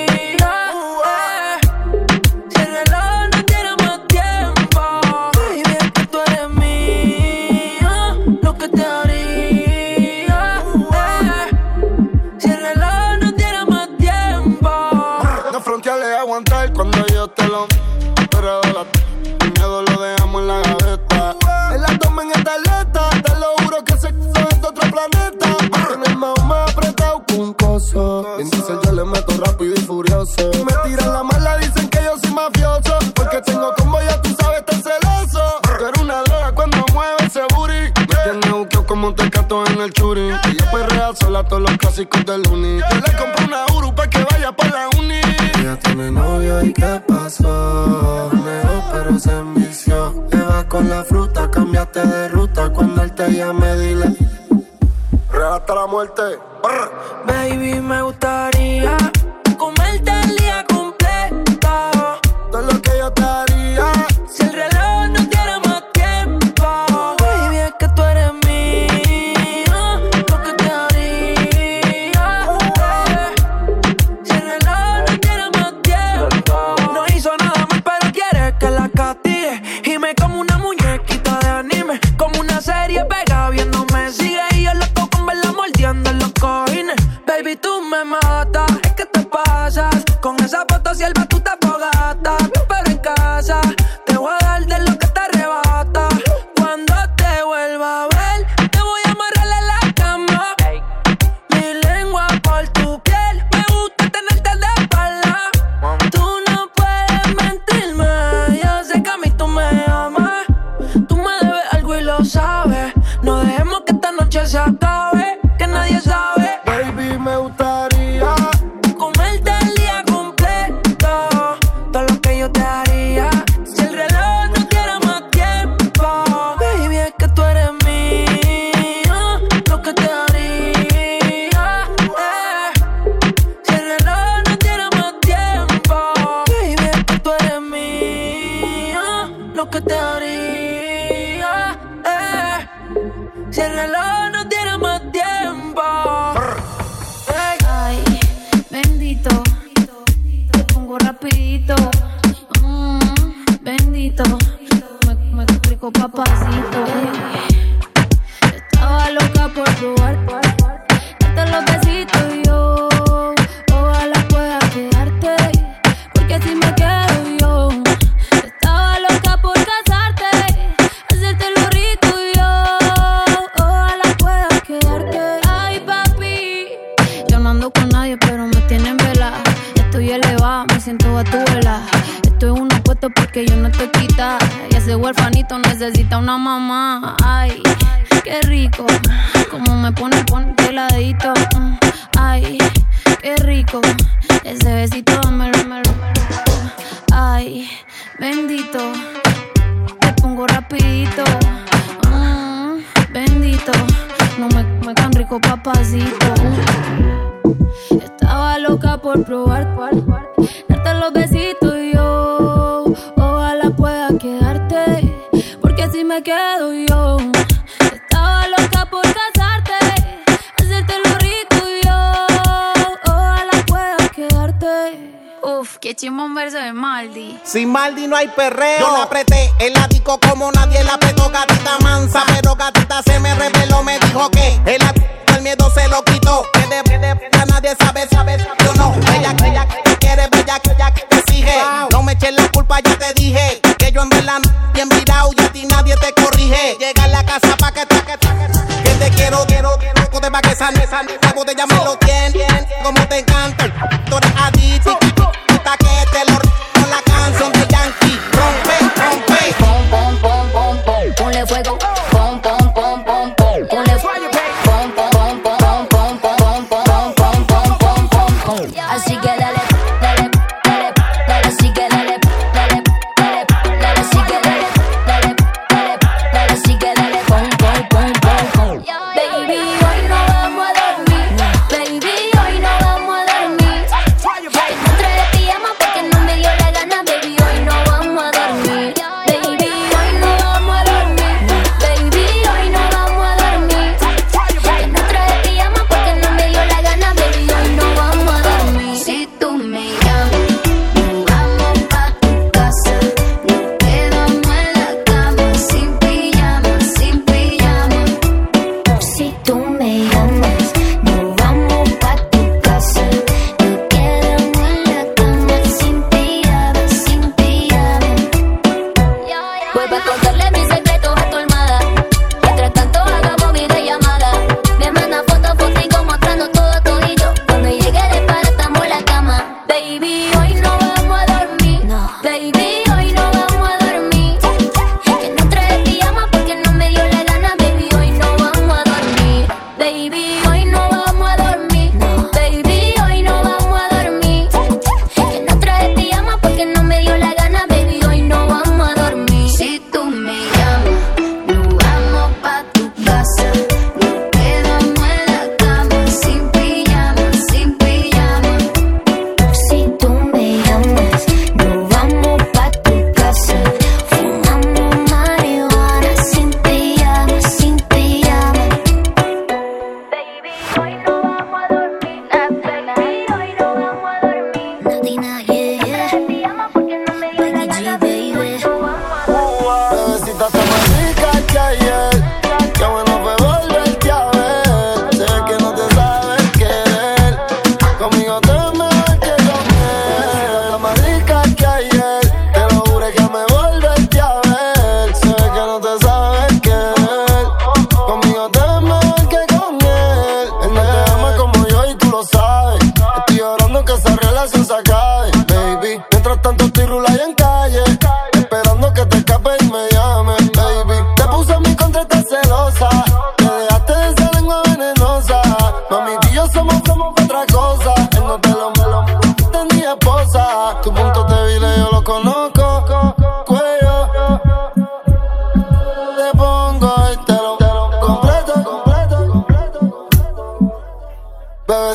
Si el reloj no tiene más tiempo, baby, es que tú eres mía. Lo que te haría. Si el reloj no tiene más tiempo.
No fronteales aguantar cuando yo te lo. Pero el miedo lo dejamos en la gaveta. En la toma en esta atleta, te lo juro que se quedó en otro planeta. En el más apretado con un coso. En diesel yo le meto rápido y furioso. Me tiran la mala, dicen que yo soy mafioso. Porque tengo combo, ya tú sabes, tan celoso. Tú eres una droga cuando mueve ese booty. Me tienes buqueo como un tecato en el churi. Ella perrea sola todos los clásicos del uni. Yo le compré una Uru pa' que vaya pa' la uni. Ella tiene novio y ¿qué pasó? Negó pero se envició. Eva con la fruta, cambiaste de ruta. Cuando él te llame dile real hasta la muerte.
Baby, me gustaría comerte el día completo.
Todo lo que yo te haría.
Si el reloj no tiene más tiempo, baby, es que tú eres mía. Lo que te haría. Si el reloj no tiene más tiempo. No hizo nada mal, pero quiere que la castigue. Y me como una muñequita de anime. Como una serie pega viéndome sigue y yo
se acabe, que nadie sabe.
Baby, me gustaría
comerte el día completo, todo lo que yo te haría. Si el reloj no diera más tiempo, baby, es que tú eres mío, lo que te haría. Si el reloj no diera más tiempo, baby, es que tú eres mío, lo que te haría. Si el reloj no diera más tiempo.
Ay, bendito, te pongo rapidito. Bendito, me explico papacito. Estaba loca por probar, darte los besitos y yo. Ojalá pueda quedarte, porque así me quedo yo. Estaba loca por casarte, hacerte lo rico y yo. Ojalá pueda quedarte. Ay, papi, yo no ando con nadie, pero me tienen vela. Estoy elevada, me siento a tu vela. Esto es un apuesto porque yo no estoy quita. Y ese huerfanito necesita una mamá. Ay, qué rico, como me pone el ladito. Ay, qué rico, ese besito dámelo. Ay, bendito, te pongo rapidito. Bendito, no me tan rico papacito. Estaba loca por probar, darte los besitos y yo. Ojalá pueda quedarte, porque así me quedo yo. Estaba loca por casarte, hacerte lo rico y yo. Ojalá pueda quedarte. Uf, qué chimón un verso de Maldi.
Sin Maldi no hay perreo. Yo la apreté, el disco como nadie la apretó, gatita mansa. Pero gatita se me reveló, me dijo que el miedo se lo quitó. Que de nadie sabe, yo no. Ella que quiere, bella que te exige. No me eches la culpa, ya te dije. Que yo en verdad no bien virado y a ti nadie te corrige. Llega a la casa pa' que te quiero, te pa' que sane. La botella me lo tiene, como te encanta. Tú eres adicto, que te lo con la canción de Yankee. Rompe.
Ponle fuego. Ponle fuego. Así que dale. Así que dale. Así que dale. Así que dale. Baby, hoy no vamos a dormir. Baby, hoy no vamos a dormir. No trae pijama porque no me dio la gana. Baby, hoy no vamos a dormir. Baby, hoy no vamos a dormir. Baby, hoy no vamos a dormir. No trae pijama porque no me dio la gana. Baby, hoy no vamos a dormir. Si tú me llamas, nos vamos pa' tu casa. Nos quedamos en la cama sin pijama. Si tú me llamas, nos vamos pa' tu casa. Nos quedamos en la cama sin pijama. Voy pa' contarle mis secretos a tu almohada. Mientras tanto hagamos videollamada. Me manda fotos contigo mostrando todo todito. Cuando llegue de para estamos en la cama. Baby, hoy no vamos a dormir. Baby, hoy no vamos a dormir. Que no trae pijama porque no me dio la gana. Baby, hoy no vamos a dormir. Baby, hoy no vamos a dormir. Baby, hoy no vamos a dormir. Que no trae pijama porque no me dio la gana. Baby, hoy no vamos a dormir. Si tú me llamas, nos vamos pa' tu casa. Nos quedamos en la cama sin pijama. Si tú me llamas, nos vamos pa' tu casa. Fumamos marihuana sin pijama. Baby, hoy no vamos a dormir. Baby, hoy no vamos a dormir. Nadina, yeah. Pijama porque no me dio la gana. Baby, hoy no vamos a dormir.
Bebecita, está más rica que ayer. Qué bueno fue volverte a ver. Sé que no te sabes querer. Conmigo te ves mejor que con él. Está más rica que ayer. Te lo juro que me volverte a ver. Sé que no te sabes querer. Conmigo te ves mejor que con él. Él no te ama como yo y tú lo sabes. Estoy llorando que esa relación se acabe, baby. Mientras tanto estoy rulando en calle, esperando que te escapes y me llames, baby. Te puse en mi contra, estás celosa. Te dejaste de esa lengua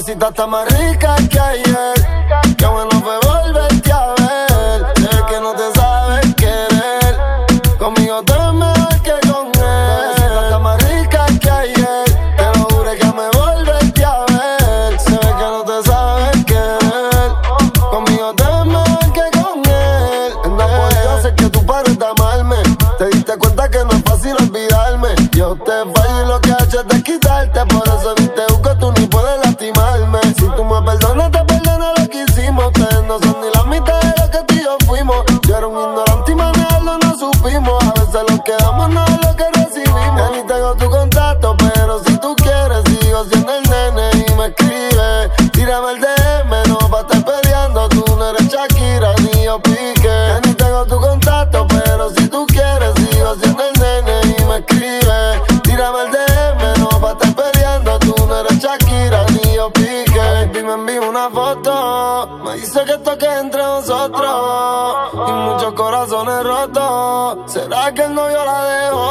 Bebecita está más rica que ayer. Qué bueno fue volverte a ver. Sé que no te sabes querer. Conmigo te es mejor que con él. Bebecita está más rica que ayer. Te lo juro que me volverte a ver. Sé que no te sabes querer. Conmigo te es mejor que con él. No podía hacer que tú pares de amarme. Te diste cuenta que no es fácil olvidarme. Yo te fallo y lo que he hecho es desquitarte. Por eso ni te busco, tú ni puedes lastimarme. Si tú me perdonas, te perdono lo que hicimos. Ustedes no son ni la mitad de lo que tú y yo fuimos. Yo era un ignorante y manejarlo no supimos. A veces lo que damos no es lo que recibimos. Ya ni tengo tu contacto, pero si tú quieres sigo siendo el nene y me escribes. Tírame el DM, no pa' estar peleando. Tú no eres Shakira ni yo Piqué. Ya ni tengo tu contacto, pero si tú quieres sigo siendo el nene y me escribes. Tírame el DM, no pa' estar peleando. Tú no eres Shakira ni yo Piqué. Baby, me envío una foto. Me dice que esto que entre nosotros. Y muchos corazones rotos. ¿Será que el novio la dejó?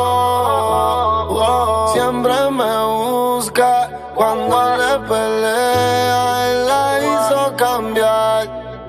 Oh, siempre me busca. Cuando le pelea, él la hizo cambiar.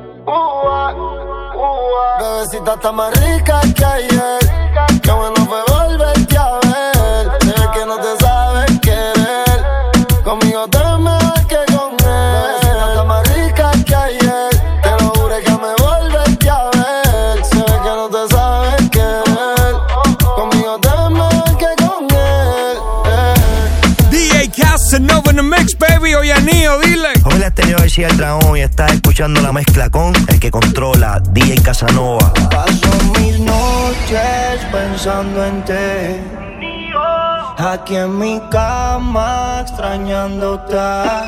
Bebecita está más rica que ayer. Qué bueno fue volverte a ver. Sé que no te sabes querer. Conmigo te es mejor que con él. Bebecita está más rica que ayer. Te lo juro que me volverte a ver. Sé que no te sabes querer. Conmigo te es mejor que con él.
DJ Casanova in the mix, baby. Oye, Nio, dile.
Hola, este yo decía el dragón y estás escuchando la mezcla con el que controla, DJ Casanova.
Paso mis noches pensando en ti, aquí en mi cama extrañándote.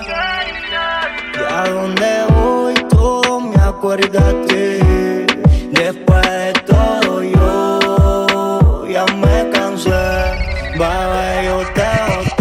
Y a donde voy todo me acuerda a ti. Después de todo yo ya me cansé. Bebé, yo te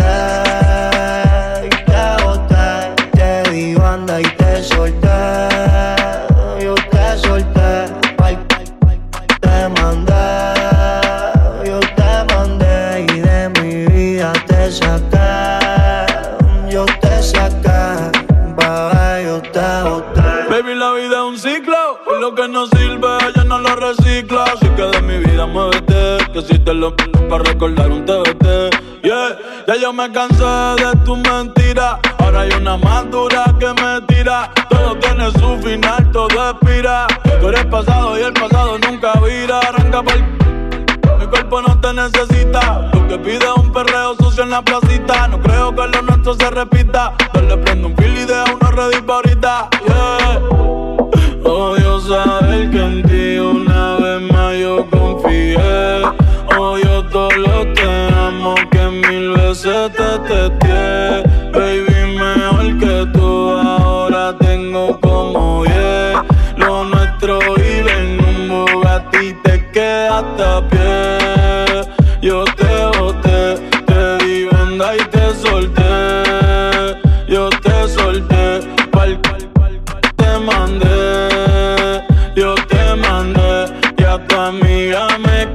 boté, te di banda y te solté. Yo te solté, te mandé. Yo te mandé y de mi vida te saqué. Yo te saqué, bebé, yo te boté.
Baby, la vida es un ciclo y lo que no sirve ya no lo reciclo. Así que de mi vida muévete, que si te lo para recordar un TBT. Yeah, ya yo me cansé de tu mentira. Ahora hay una más dura que me tira. Todo tiene su final, todo expira. Tú eres pasado y el pasado nunca vira. Arranca por mi cuerpo no te necesita. Lo que pide es un perreo sucio en la placita. No creo que lo nuestro se repita. Yo le prendo un fil y deja uno ready pa' ahorita. Yeah. Odio saber que en ti una vez más yo confié. Odio todos los te amo que mil veces te testé. Baby, mejor que tú ahora tengo como 10. Lo nuestro vive en un Bugatti, te quedaste a pie. Yo te boté, te di banda y te solté. Yo te solté, te mandé. Yo te mandé y a tu amiga me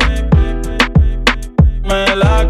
la...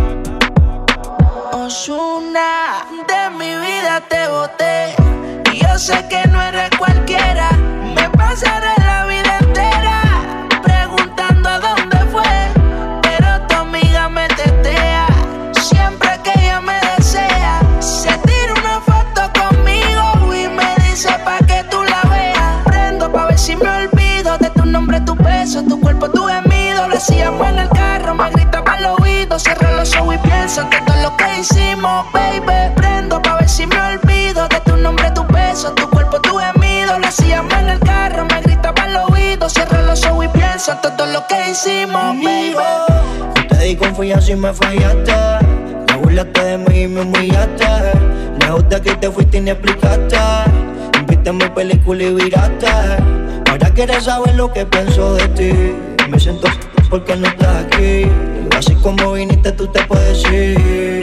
Ozuna, de mi vida te boté. Y yo sé que no eres cualquiera. Me pasaré la vida entera preguntando a dónde fue, pero tu amiga me tetea. Siempre que ella me desea, se tira una foto conmigo y me dice pa' que tú la veas. Prendo pa' ver si me olvido de tu nombre, tu beso, tu cuerpo, tu gemido. Lo hacíamos en el carro, me gritaba al oído. Cierro los ojos y pienso en todo lo que hicimos, baby. Prendo pa' ver si me olvido de tu nombre, tu beso, tu cuerpo, tu gemido. Lo hacíamos en el carro, me gritaba al oído. Cierro los ojos y pienso en todo lo que hicimos, baby.
Te di confianza y me fallaste. Te burlaste de mí y me humillaste. Lejos de aquí te fuiste y ni explicaste. Viste mi película y viraste. Ahora quieres saber lo que pienso de ti. Me siento porque no estás aquí. Así como viniste tú te puedes ir.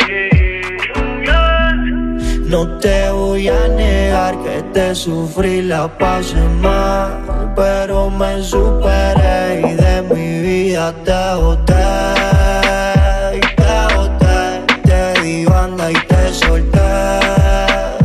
No te voy a negar que te sufrí, la pasé mal, pero me superé y de mi vida te boté. Y te boté, te di banda y te solté.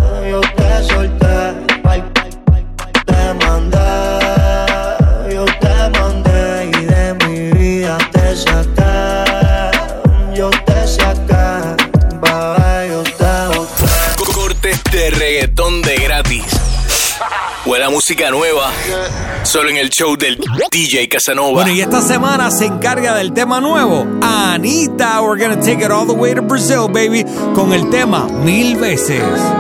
música nueva. Solo en el show del DJ Casanova.
Bueno, y esta semana se encarga del tema nuevo. Anita, we're gonna take it all the way to Brazil, baby, con el tema 1000 veces.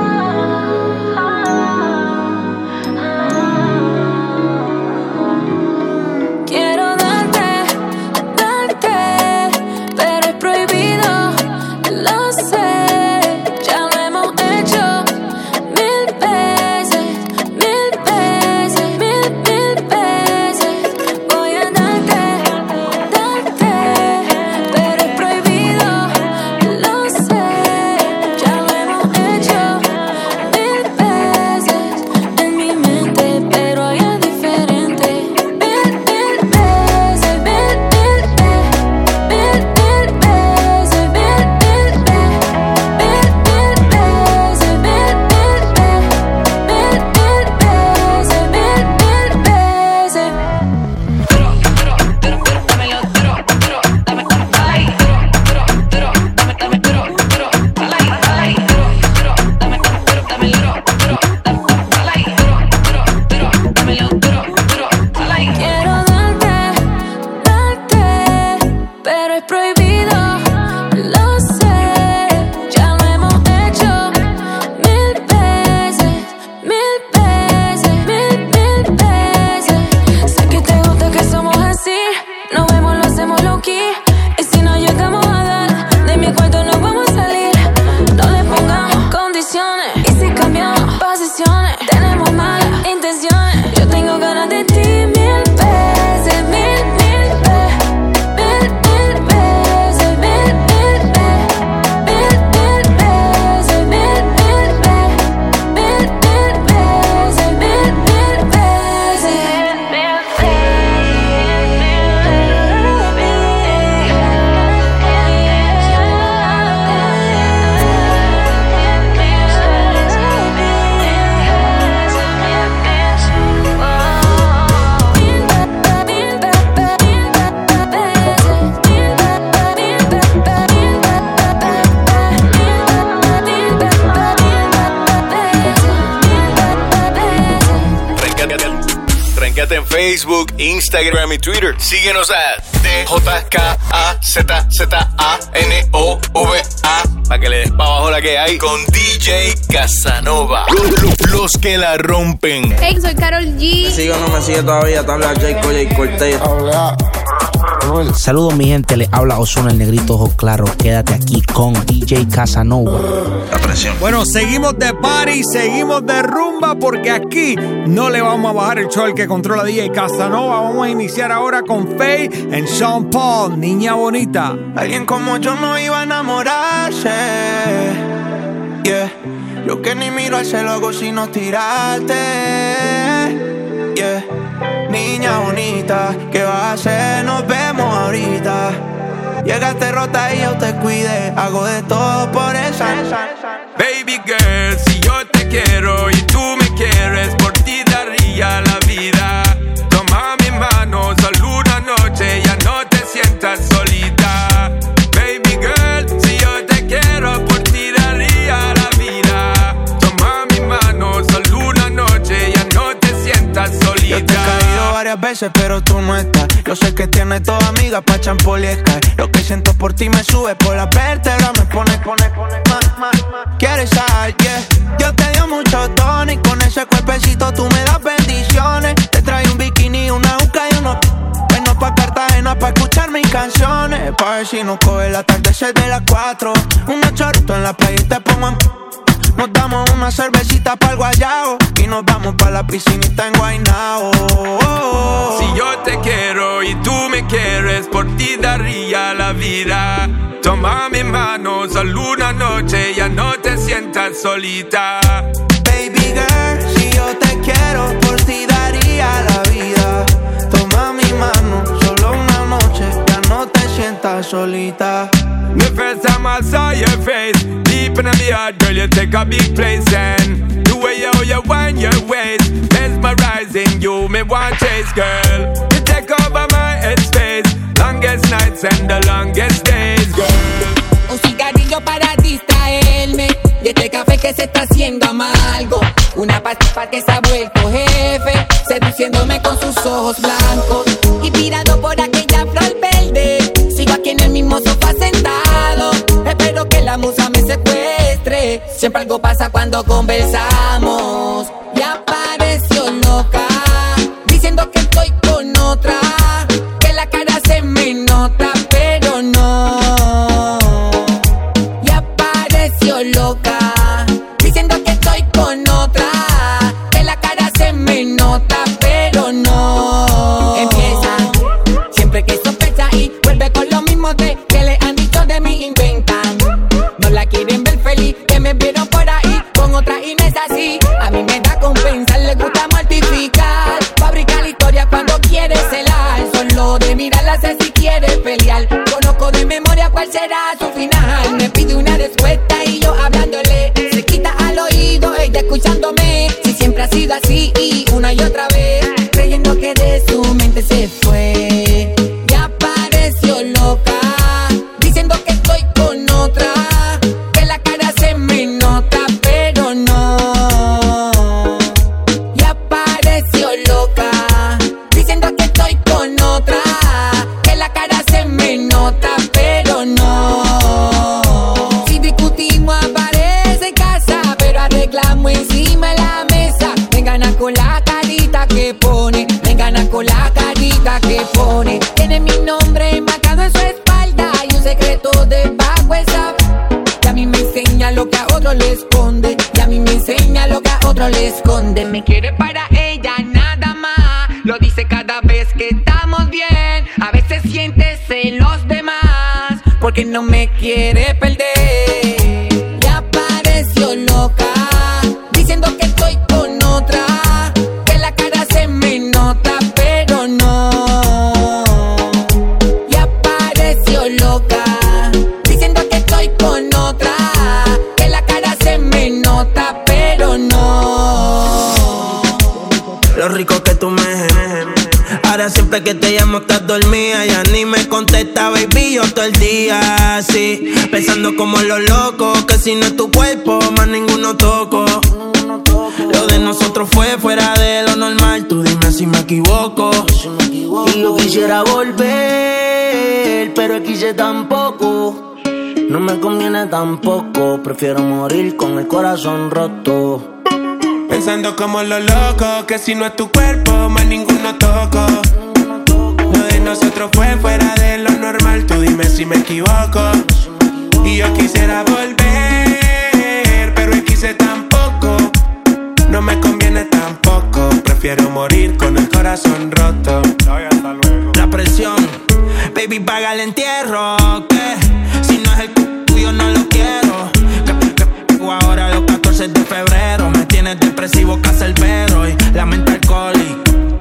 En Facebook, Instagram y Twitter. Síguenos a DJKAZZANOVA para que le des para abajo la que hay con DJ Casanova. Los que la rompen.
Hey, soy Karol G.
Me sigue o no me sigue todavía. Te habla Jay Cortez.
Saludos mi gente, le habla Ozuna, el negrito ojo claro. Quédate aquí con DJ Casanova.
La presión.
Bueno, seguimos de party, seguimos de rumba, porque aquí no le vamos a bajar el show al que controla DJ Casanova. Vamos a iniciar ahora con Faye en Sean Paul, Niña Bonita.
Alguien como yo no iba a enamorarse, yeah. Yo que ni miro al cielo hago sino tirarte, yeah. Niña bonita, ¿qué vas a hacer? Nos vemos ahorita. Llegaste rota y yo te cuidé. Hago de todo por esa.
Baby girl, si yo te quiero y tú me quieres, por ti daría la vida. Toma mi mano, solo una noche, ya no te sientas solita. Baby girl, si yo te quiero, por ti daría la vida. Toma mi mano, solo una noche, ya no te sientas solita.
Yo te he caído varias veces, pero tú no estás. Yo sé que tienes toda amiga pa' champoliescar. Lo que siento por ti me sube por la vértebra, me pone quieres sal, yeah. Yo te dio mucho tono y con ese cuerpecito tú me das bendiciones. Te trae un bikini, una juca y unos bueno pa' Cartagena pa' escuchar mis canciones. Pa' ver si nos coge el atardecer de las 4. Unos chorritos en la playa y te pongo en... Nos damos una cervecita pa'l guayao y nos vamos pa' la piscinita en Guaynao.
Si yo te quiero y tú me quieres, por ti daría la vida. Toma mi mano, solo una noche, ya no te sientas solita.
Baby girl, si yo te quiero, por ti daría la vida. Toma mi mano, solo una noche, ya no te sientas solita.
The first time I saw your face, deep in my heart, girl, you take a big place. And the way you wind your waist, mesmerizing you, me want chase, girl. You take over my headspace, longest nights and the longest days, girl.
Un cigarrillo para distraerme de este café que se está haciendo amargo. Una pastilla que se ha vuelto jefe. ojos blancos. Inspirado por aquella flor verde, sigo aquí en el mismo sofá sentado. Espero que la musa me secuestre. Siempre algo pasa cuando conversamos. Y apareció loca, diciendo que estoy con otra, que la cara se me nota, pero no. Y apareció loca, diciendo que estoy con otra, que la cara se me nota, pero no. Empieza siempre que sospecha y vuelve con lo mismo de que le han dicho de mí, inventan. No la quieren ver feliz, que me vieron por ahí con otra y no es así. A mí me da con pensar, le gusta mortificar, fabricar historias cuando quiere celar. Solo de mirarla sé si quiere pelear. Conozco de memoria cuál será su final. Me pide una respuesta y yo hablándole, se quita al oído, ella escuchándome. Si siempre ha sido así y una y otra vez, creyendo que de su mente se fue. Y apareció loca, diciendo que estoy con otra, que la cara se me nota, pero no. Y apareció loca, diciendo que estoy con otra, que la cara se me nota, pero no. Si discutimos aparece en casa, pero arreglamos encima de la mesa. Me gana con la carita que pone, me gana con la carita que pone. Tiene mi nombre marcado en su espalda y un secreto debajo esa. Y a mí me enseña lo que a otro le esconde, y a mí me enseña lo que a otro le esconde. Me quiere para ella nada más, lo dice cada vez que estamos bien. A veces siente celos de más, porque no me quiere perder. Y apareció loca, diciendo que estoy con otra, que la cara se me nota, pero no. Y apareció loca, diciendo que estoy con otra, que la cara se me nota, pero no.
Lo rico que tú me ahora siempre que te llamo estás dormida. Ya ni me contesta, baby, yo todo el día así, pensando como los locos, que si no es tu cuerpo, más ninguno toco. Lo de nosotros fue fuera de lo normal, tú dime si me equivoco.
Y yo quisiera volver, pero quise tampoco. No me conviene tampoco, prefiero morir con el corazón roto.
Pensando como los locos, que si no es tu cuerpo, más ninguno toco. Lo de nosotros fue fuera de lo normal, tú dime si me equivoco. Y yo quisiera volver, pero quise tampoco. No me conviene tampoco, prefiero morir con el corazón roto.
La presión, baby, paga el entierro, que si no es el tuyo no lo quiero. Ahora los 14 de febrero me tienes depresivo, cacerbero y la mente alcohólica.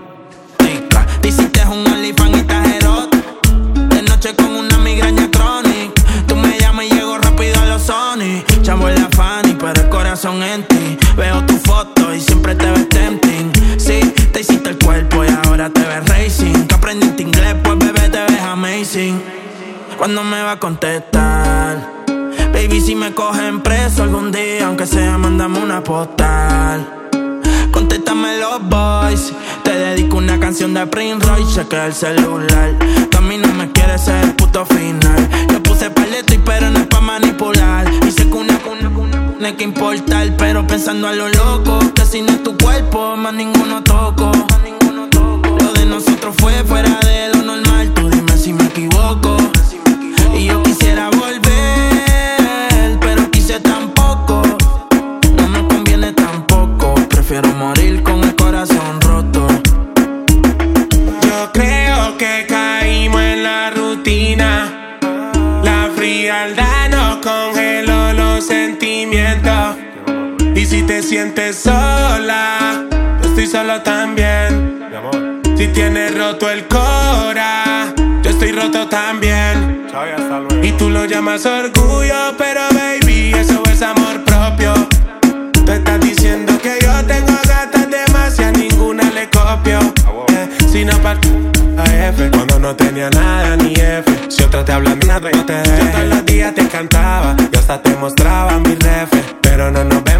Te hiciste un OnlyFans y estás erótica, de noche con una migraña crónica. Tú me llamas y llego rápido a los Sony. Chavo en la Fanny, pero el corazón en ti. Veo tu foto y siempre te ves tempting. Sí, te hiciste el cuerpo y ahora te ves racing. Que aprendiste inglés, pues bebé te ves amazing. ¿Cuándo me va a contestar? Baby, si me cogen preso algún día, aunque sea, mándame una postal. Contéstame los boys, te dedico una canción de Prince Royce, chequea el celular. Tú a mí no me quieres ser el puto final. Yo puse paleto y pero no es pa' manipular. Y sé que una hay que importar, pero pensando a lo loco, que si no es tu cuerpo, más ninguno toco. Lo de nosotros fue fuera de lo normal, tú dime si me equivoco. Y yo quisiera volver, pero quise tampoco. No me conviene tampoco, prefiero morir con el corazón roto.
Yo creo que caímos en la rutina. La frialdad nos congeló los sentimientos. Y si te sientes sola, yo estoy solo también. Si tienes roto el cora, yo estoy roto también. Y tú lo llamas orgullo, pero baby, eso es amor propio. Tú estás diciendo que yo tengo gatas de más y a ninguna le copio. Si no parto a F, cuando no tenía nada ni F. Si otra te hablan nada, no te dejes. Yo todos los días te cantaba y hasta te mostraba mi refe. Pero no nos vemos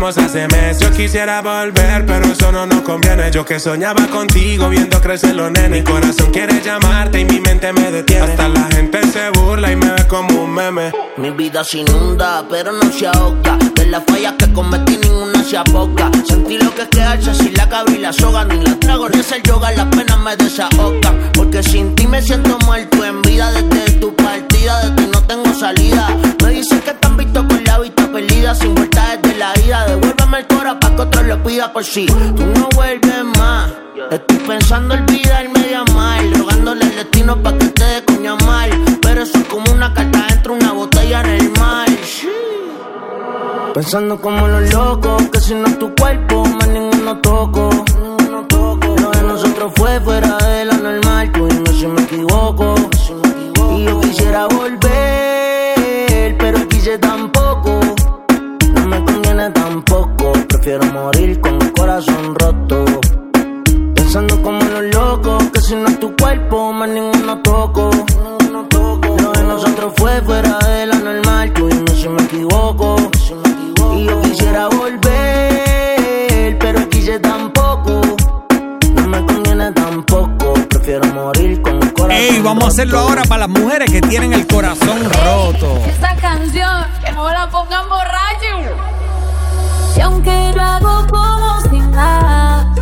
terminamos hace meses. Yo quisiera volver, pero eso no nos conviene. Yo que soñaba contigo viendo crecer los nenes. Mi corazón quiere llamarte y mi mente me detiene. Hasta la gente se burla y me ve como un meme.
Mi vida se inunda, pero no se ahoga. De las fallas que cometí ninguna se apoca. Sentí lo que es quedarse sin la cabra y la soga. Ni la trago ni hacer yoga, las penas me desahogan. Porque sin ti me siento muerto en vida. Desde tu partida, de ti no tengo salida. Me dicen que te han visto con la vista perdida. Sin vuelta desde la ida. Devuélveme el cora pa' que otro lo pida por si tú no vuelves más. Estoy pensando olvidarme de amar, rogándole el destino pa' que te dé coña mal. Pero eso es como una carta dentro de una botella en el mar. Pensando como los locos, que si no es tu cuerpo, más ninguno toco. Lo de nosotros fue fuera de lo normal, tú dime si me equivoco. Y yo quisiera volver, pero quise tampoco. No me conviene tampoco, prefiero morir con el corazón roto. Pensando como los locos, que si no es tu cuerpo, más ninguno toco. Lo de nosotros fue fuera de lo normal, tú dime si me equivoco. Y yo quisiera volver, pero quise tampoco. No me conviene tampoco, prefiero morir con el corazón.
Ey, vamos a hacerlo ahora para las mujeres que tienen el corazón roto.
Esta canción, que no la pongan borracho. Y aunque lo hago como sin nada,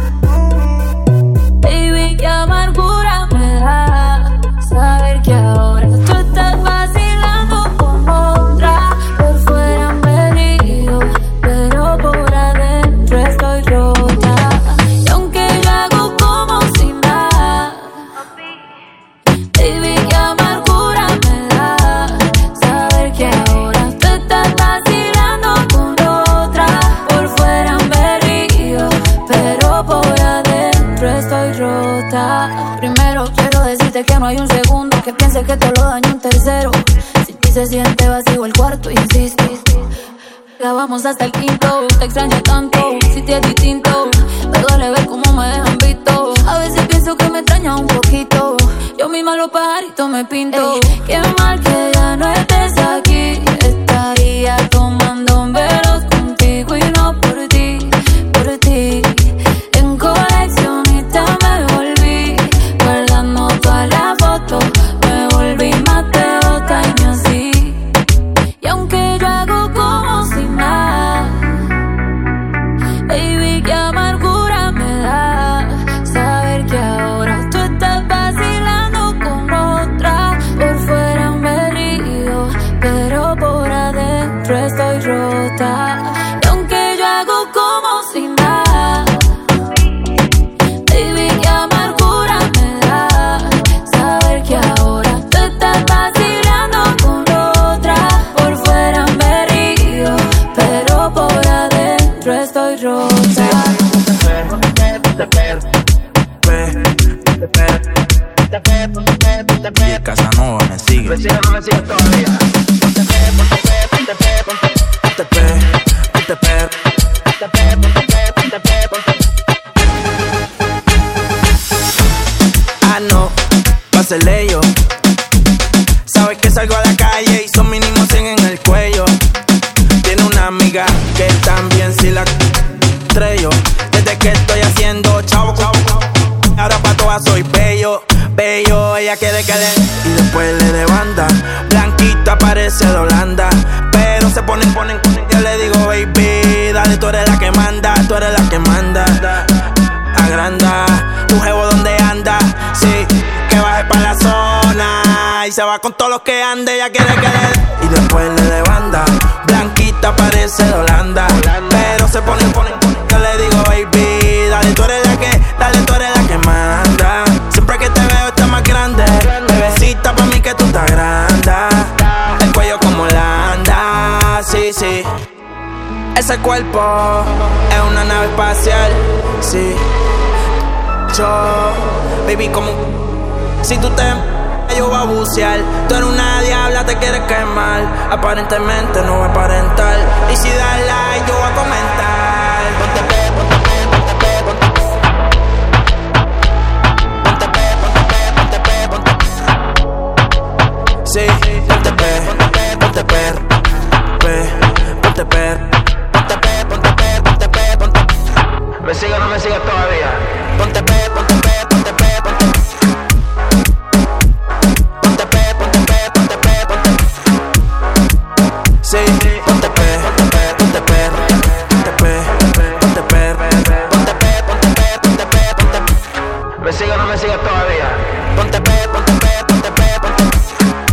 baby, qué amargura me da saber que ahora tú estás vacilando con otra. Por fuera me río, pero por adentro estoy rota. Y aunque lo hago como si nada, baby, qué amargura me da saber que ahora tú estás vacilando con otra. Por fuera me río, pero por adentro estoy rota. Primero quiero decirte que no hay un segundo que piense que te lo daño un tercero. Si ti se siente vacío el cuarto, insistes. Ya vamos hasta el quinto, te extraño tanto. Si te es distinto, me duele ver cómo me dejan visto. A veces pienso que me extraña un poquito. Yo misma los pajaritos me pinto. Ey, qué mal que ya no estés aquí. Estaría tomando velos contigo y no por ti, por ti. En coleccionista me volví, guardando todas las fotos. Me volví más de 2 años así. Y aunque yo hago como si nada, baby, qué amargura me da saber que ahora tú estás vacilando con otra. Por fuera me río, pero por adentro estoy rota. Y aunque yo hago como si nada, baby, qué amargura me da saber que ahora tú estás vacilando con otra. Por fuera me río, pero por adentro estoy rota.
Y el Casanova me sigue.
Ah, no, pásele yo. Sabes que salgo a la calle y son mínimo 100 en el cuello. Tiene una amiga que también si la estrello. Desde que estoy haciendo chavo, ahora pa' todas soy bello, bello. Ella quiere que le y después le de banda. Blanquita parece de Holanda, pero se ponen. Yo le digo, baby, dale, tú eres la que manda, tú eres la que manda. Agranda, tu jevo donde anda, sí, que baje pa' la zona y se va con todos los que ande. Ella quiere que le y después le de banda. Blanquita parece de Holanda, pero se ponen. Yo le digo, baby, dale, tú eres la que, dale, tú eres la que manda. Siempre que te veo estás más grande, bebecita, pa' mí que tú estás grande. El cuello como Holanda, sí, sí. Ese cuerpo es una nave espacial, sí. Yo, baby, como si tú te yo voy a bucear. Tú eres una diabla, te quieres quemar. Aparentemente no va a aparentar. Y si das like, yo voy a comentar. Ponte pe, ponte pe, ponte pe, ponte pe. Ponte pe, ponte pe, ponte pe, ponte pe. Sí, ponte pe, ponte pe, ponte pe. Ponte pe, ponte pe, ponte pe. Sí, ponte perra, ponte perra, ponte perra, ponte perra, ponte perra, ponte perra, ponte perra, ponte perra. ¿Me sigue o no me sigue todavía? Ponte perra, ponte perra, ponte perra, ponte perra.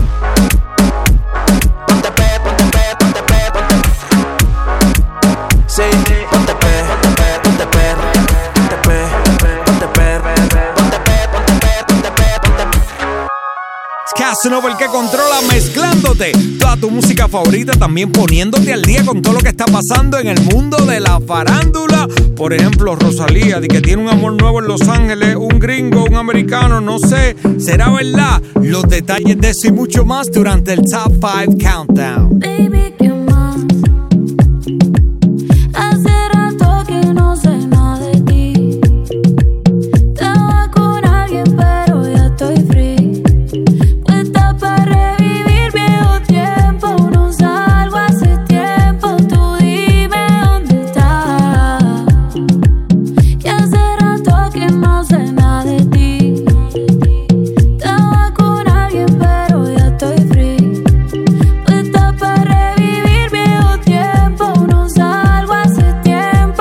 Ponte perra, ponte perra, ponte perra, ponte perra. Sí, ponte perra, ponte perra, ponte perra, ponte perra, ponte perra, ponte perra, ponte perra, ponte perra.
Casanova, el que controla, mezclándote toda tu música favorita, también poniéndote al día con todo lo que está pasando en el mundo de la farándula. Por ejemplo, Rosalía, de que tiene un amor nuevo en Los Ángeles, un gringo, un americano, no sé, ¿será verdad? Los detalles de eso y mucho más durante el Top 5 Countdown.
Baby, ¿qué más? Hace rato que no sé nada de ti. Estaba con alguien, pero ya estoy free. Para revivir viejo tiempo, no salgo hace tiempo. Tú dime dónde estás, que hace rato que no sé nada de ti. Estaba con alguien pero ya estoy free. Puesta para revivir viejo tiempo, no salgo hace tiempo.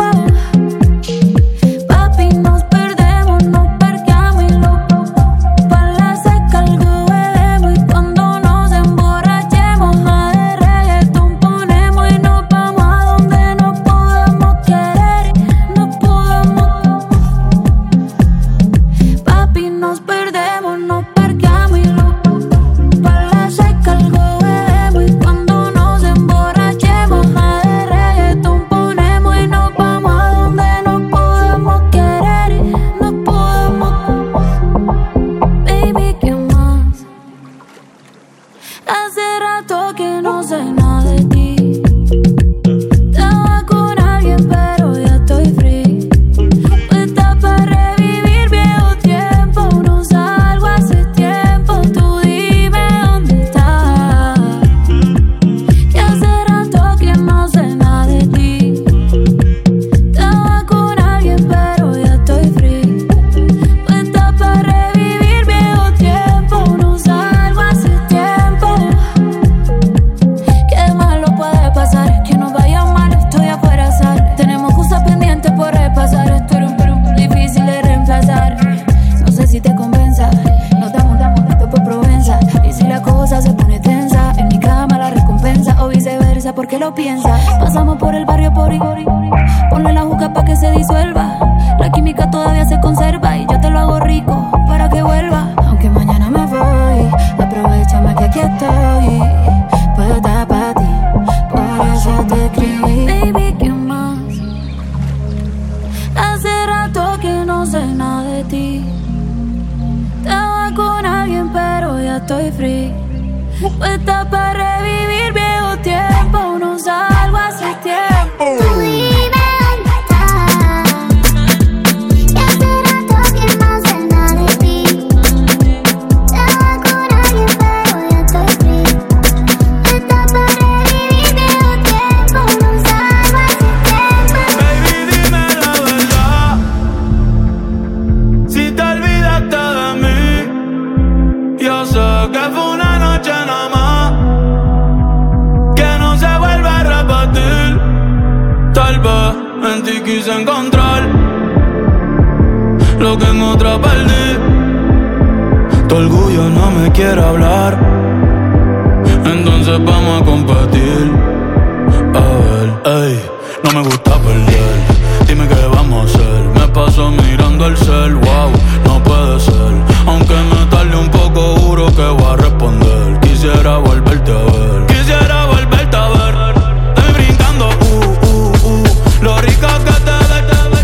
Papi, nos perdemos, nos parqueamos y loco. Pa' la seca algo bebemos y cuando nos emborrachemos a de reggaetón ponemos y nos vamos a donde nos podamos querer, nos podamos. Papi, nos perdemos, nos parqueamos y loco. Pa' la seca algo bebemos y cuando nos emborrachemos a de reggaetón ponemos y nos vamos a donde nos podamos querer, nos podamos. Baby, ¿qué más? Hace rato que no sé nada de ti. Estaba con alguien pero ya estoy free. Puesta para revivir viejo tiempo, no salgo hace tiempo. Tú dime dónde estás, que hace rato que no sé nada de ti. Estaba con alguien pero ya estoy free. Puesta para revivir viejo tiempo, no salgo hace tiempo. Qué malo puede pasar, que nos vaya mal, estoy afuera azar. Tenemos cosas pendientes por repasar, esto era un difícil de reemplazar. No sé si te convenza, nos damos esto por Provenza. Y si la cosa se pone tensa, en mi cama la recompensa o viceversa, ¿por qué lo piensas? Pasamos por el barrio por ponle la juca pa' que se disuelva. La química todavía se conserva y yo te lo hago rico para que vuelva. Aunque mañana me voy, aprovechame que aquí estoy. Puesta pa' ti, por eso te escribí. Baby, ¿qué más? Hace rato que no sé nada de ti. Estaba con alguien pero ya estoy free. Puesta para revivir viejo tiempo, no salgo hace tiempo.
Tú dime dónde estás, que hace rato que no sé nada de ti. Estaba con alguien pero ya estoy free. Puesta para revivir viejo tiempo, no salgo hace tiempo.
Baby, dime la verdad, si te olvidaste de mí. Yo sé que fue una noche nada más, que no se vuelve a repetir. Tal vez en ti quise encontrar lo que en otra perdí. Tu orgullo no me quiere hablar, entonces vamos a competir. A ver, ey, no me gusta perder. Dime qué vamos a hacer. Me paso mirando el cel, wow, no puede ser. Aunque me tarde un poco, juro que voy a responder. Quisiera volverte a ver, quisiera volverte a ver. Estoy brincando, lo rico que te ves,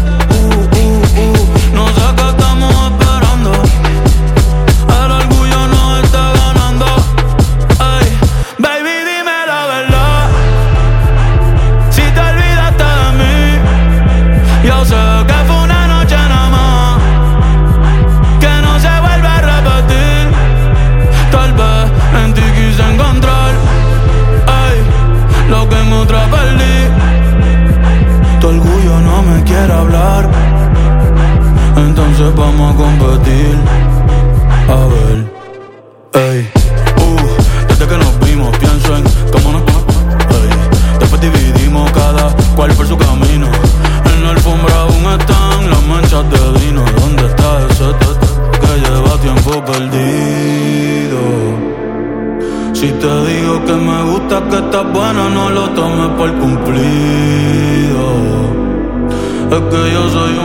no sé qué estamos esperando. El orgullo nos está ganando. Ey, baby, dime la verdad, si te olvidaste de mí. Yo sé que fue una noche nada más, que no se vuelve a repetir. Tal vez en ti quise encontrar
las buenas no lo tomes por cumplido. Es que yo soy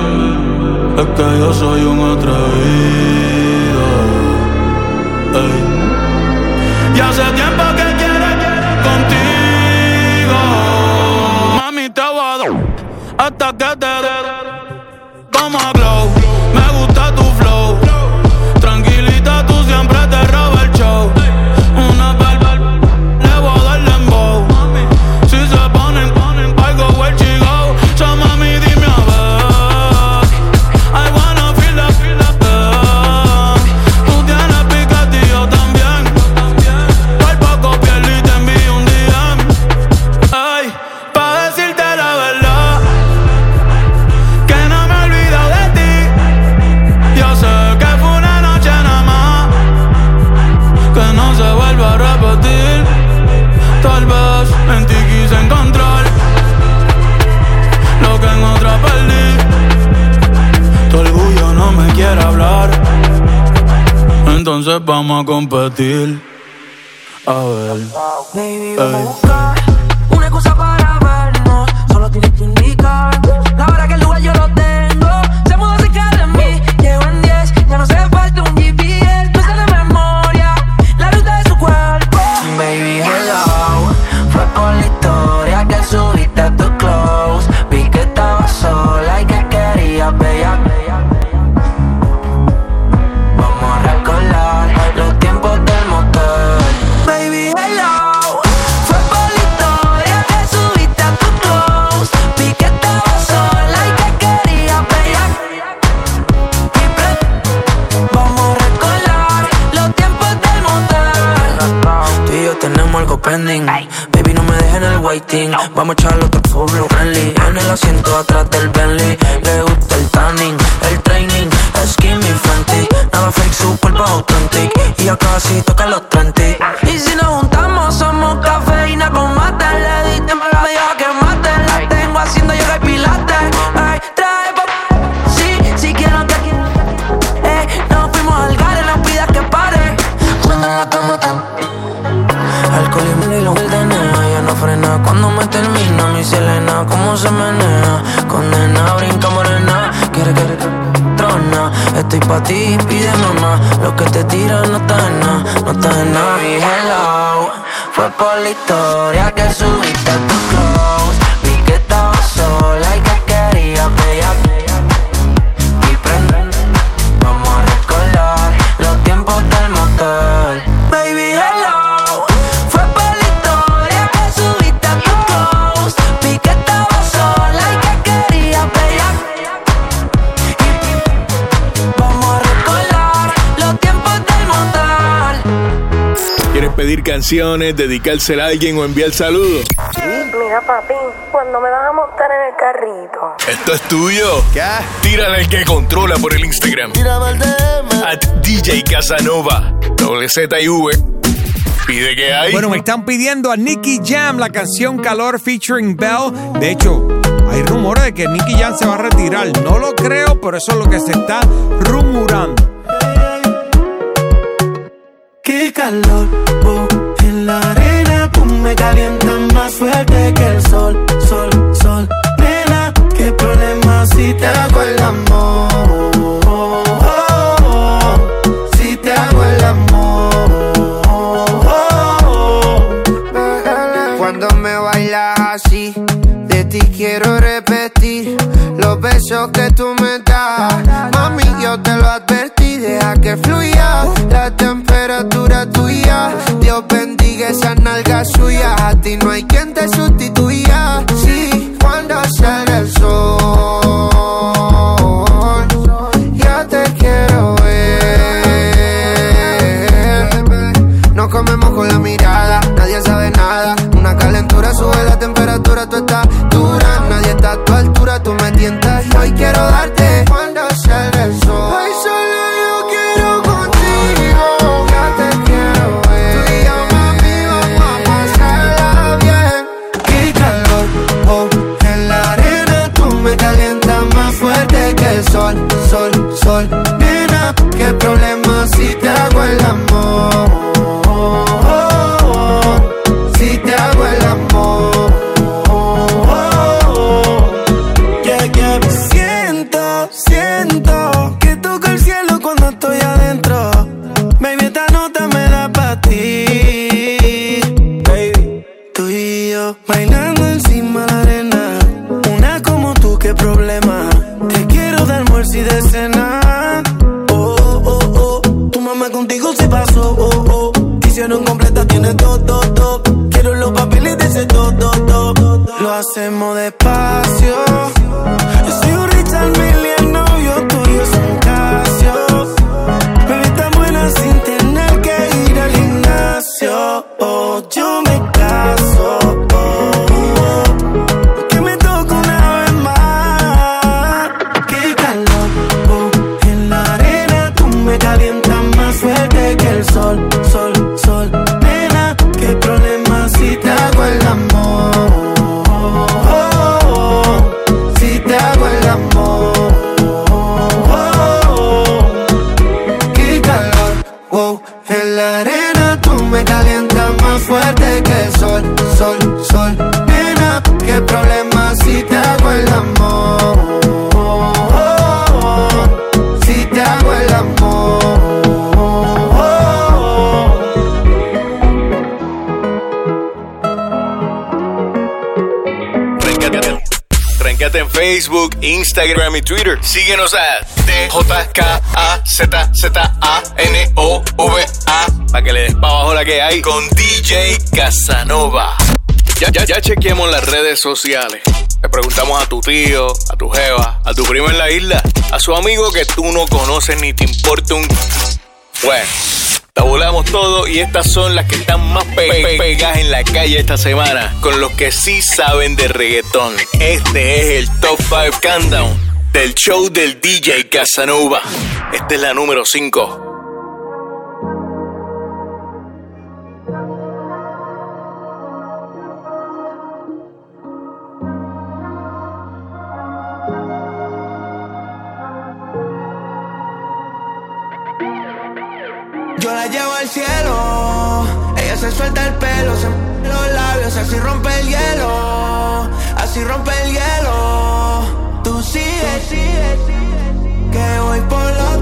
un atrevido. Ey. Y hace tiempo que quiero contigo. Mami, te voy a dar hasta que te dé. Como glow, me gusta tu flow. Tranquilita, tú siempre te robas el show. Una barba, le voy a dar dembow. Si se ponen, I go where she go. So mami, dime a ver, I wanna feel that love. Tú tienes picante y yo también. Por poco piel y te envío un DM. Ay, pa' decirte la verdad, que no me he olvidado de ti. Yo sé que fue una noche nada más, que no se vuelva a repetir. Tal vez en ti quise encontrar lo que en otra perdí. Tu orgullo no me quiere hablar, entonces vamos a competir. A ver,
Baby, vamos a buscar una excusa para vernos. Solo tienes que indicar la hora que el lugar yo lo tengo. Se mudó cerca de mí, llego en 10. Ya no se falta un GPS, no sé de memoria la ruta de su cuerpo.
Baby, hello, fue por la historia que subiste a tu close. Vi que estabas sola y que querías bella. Vamos a recordar los tiempos del motel.
Baby, hello, fue por la historia que subiste a tu close. Vi que estabas sola y que querías bella. Vamos a recordar los tiempos del motel.
Tú y yo tenemos algo pending. Baby, no me dejes en el waiting. Vamos a echarlo otro full friendly. En el asiento atrás del Bentley. Le gusta el tanning, el training, skinny Fenty. Nada fake, su cuerpo authentic. Y ya casi toca los 30.
Y si nos juntamos somos cafeína con mate. Le di tiempo a la vieja que mate. La tengo haciendo yoga y pilates. Ay, trae pa' si quiero que nos fuimos al gare, no pidas que pare.
Cuando en la cama alcohol y lo ordenea. Ya no frena cuando me termina mi Selena. Cómo se menea, condena, brinca morena. Quiere trona, estoy pa' ti, pídeme más. Lo que te tiran no está en nada, no está en nada. Mi hello, fue por la historia que subiste a tu close. Vi que estabas sola y que querías bella. Y prende, vamos a recordar los tiempos del motel.
Baby, hello, fue por la historia que subiste a tu close. Vi que estabas sola y que querías bella. Vamos a recordar los tiempos del motel.
¿Quieres pedir canciones, dedicársela a alguien o enviar saludos?
Mira, papi, ¿cuándo me vas a montar en el carrito?
Esto es tuyo. ¿Qué? Tírale al que controla por el Instagram.
Tírame al DM.
@DJ Casanova. WZIV. Pide que hay.
Bueno, me están pidiendo a Nicky Jam la canción Calor featuring Bell. De hecho, hay rumores de que Nicky Jam se va a retirar. No lo creo, pero eso es lo que se está rumorando.
Qué calor, en la arena, me calienta más fuerte que el sol, sol, sol. Nena, qué problema si te hago el amor, si te hago el amor.
Cuando me bailas así, de ti quiero repetir los besos que tú me das. Mami, yo te lo advertí, deja que fluya la temperatura tuya. Dios bendiga esas nalgas suyas, a ti no hay quien te sustituya. Sí, cuando salga el sol, ya te quiero ver. Nos comemos con la mirada, nadie sabe nada. Una calentura sube la temperatura, tú estás dura. Nadie está a tu altura, tú me tientas y hoy quiero darte cuando salga el sol. Hoy solo yo quiero contigo, ya te quiero ver. Tú y yo, mami, vamos a pasarla bien.
Qué calor, en la arena. yo bailando encima de la arena. Una como tú, qué problema. Te quiero de almuerzo y de cena. Oh, oh, oh. Tu mamá contigo se pasó. Oh, oh. Te hicieron completa, tienes todo. Quiero los papeles de ese todo. Lo hacemos despacio. Yo soy un Richard Mille, el novio tuyo es un Casio. Bebé tan buena sin tener que ir al gimnasio. Oh, yo me caso. Que me toque una vez más. Qué calor, en la arena tú me calientas más fuerte que el sol. Nena, qué problema si te hago el amor. Si te hago el amor. Qué calor, en la arena tú me calientas más fuerte que el sol. Nena, qué problema si te hago el amor. Si te hago el amor.
Tréncate en Facebook, Instagram y Twitter. Síguenos a TJKAZZANOVA para que le des pa' abajo la que hay con DJ Casanova. Ya chequeamos las redes sociales. Le preguntamos a tu tío, a tu jeva, a tu primo en la isla, a su amigo que tú no conoces ni te importa un... Bueno, tabulamos todo y estas son las que están más pegadas en la calle esta semana, con los que sí saben de reggaetón. Este es el Top 5 Countdown del show del DJ Casanova. Esta es la número 5.
Yo la llevo al cielo, ella se suelta el pelo, se mueve los labios, así rompe el hielo, así rompe el hielo. Tú sigues, que voy por los,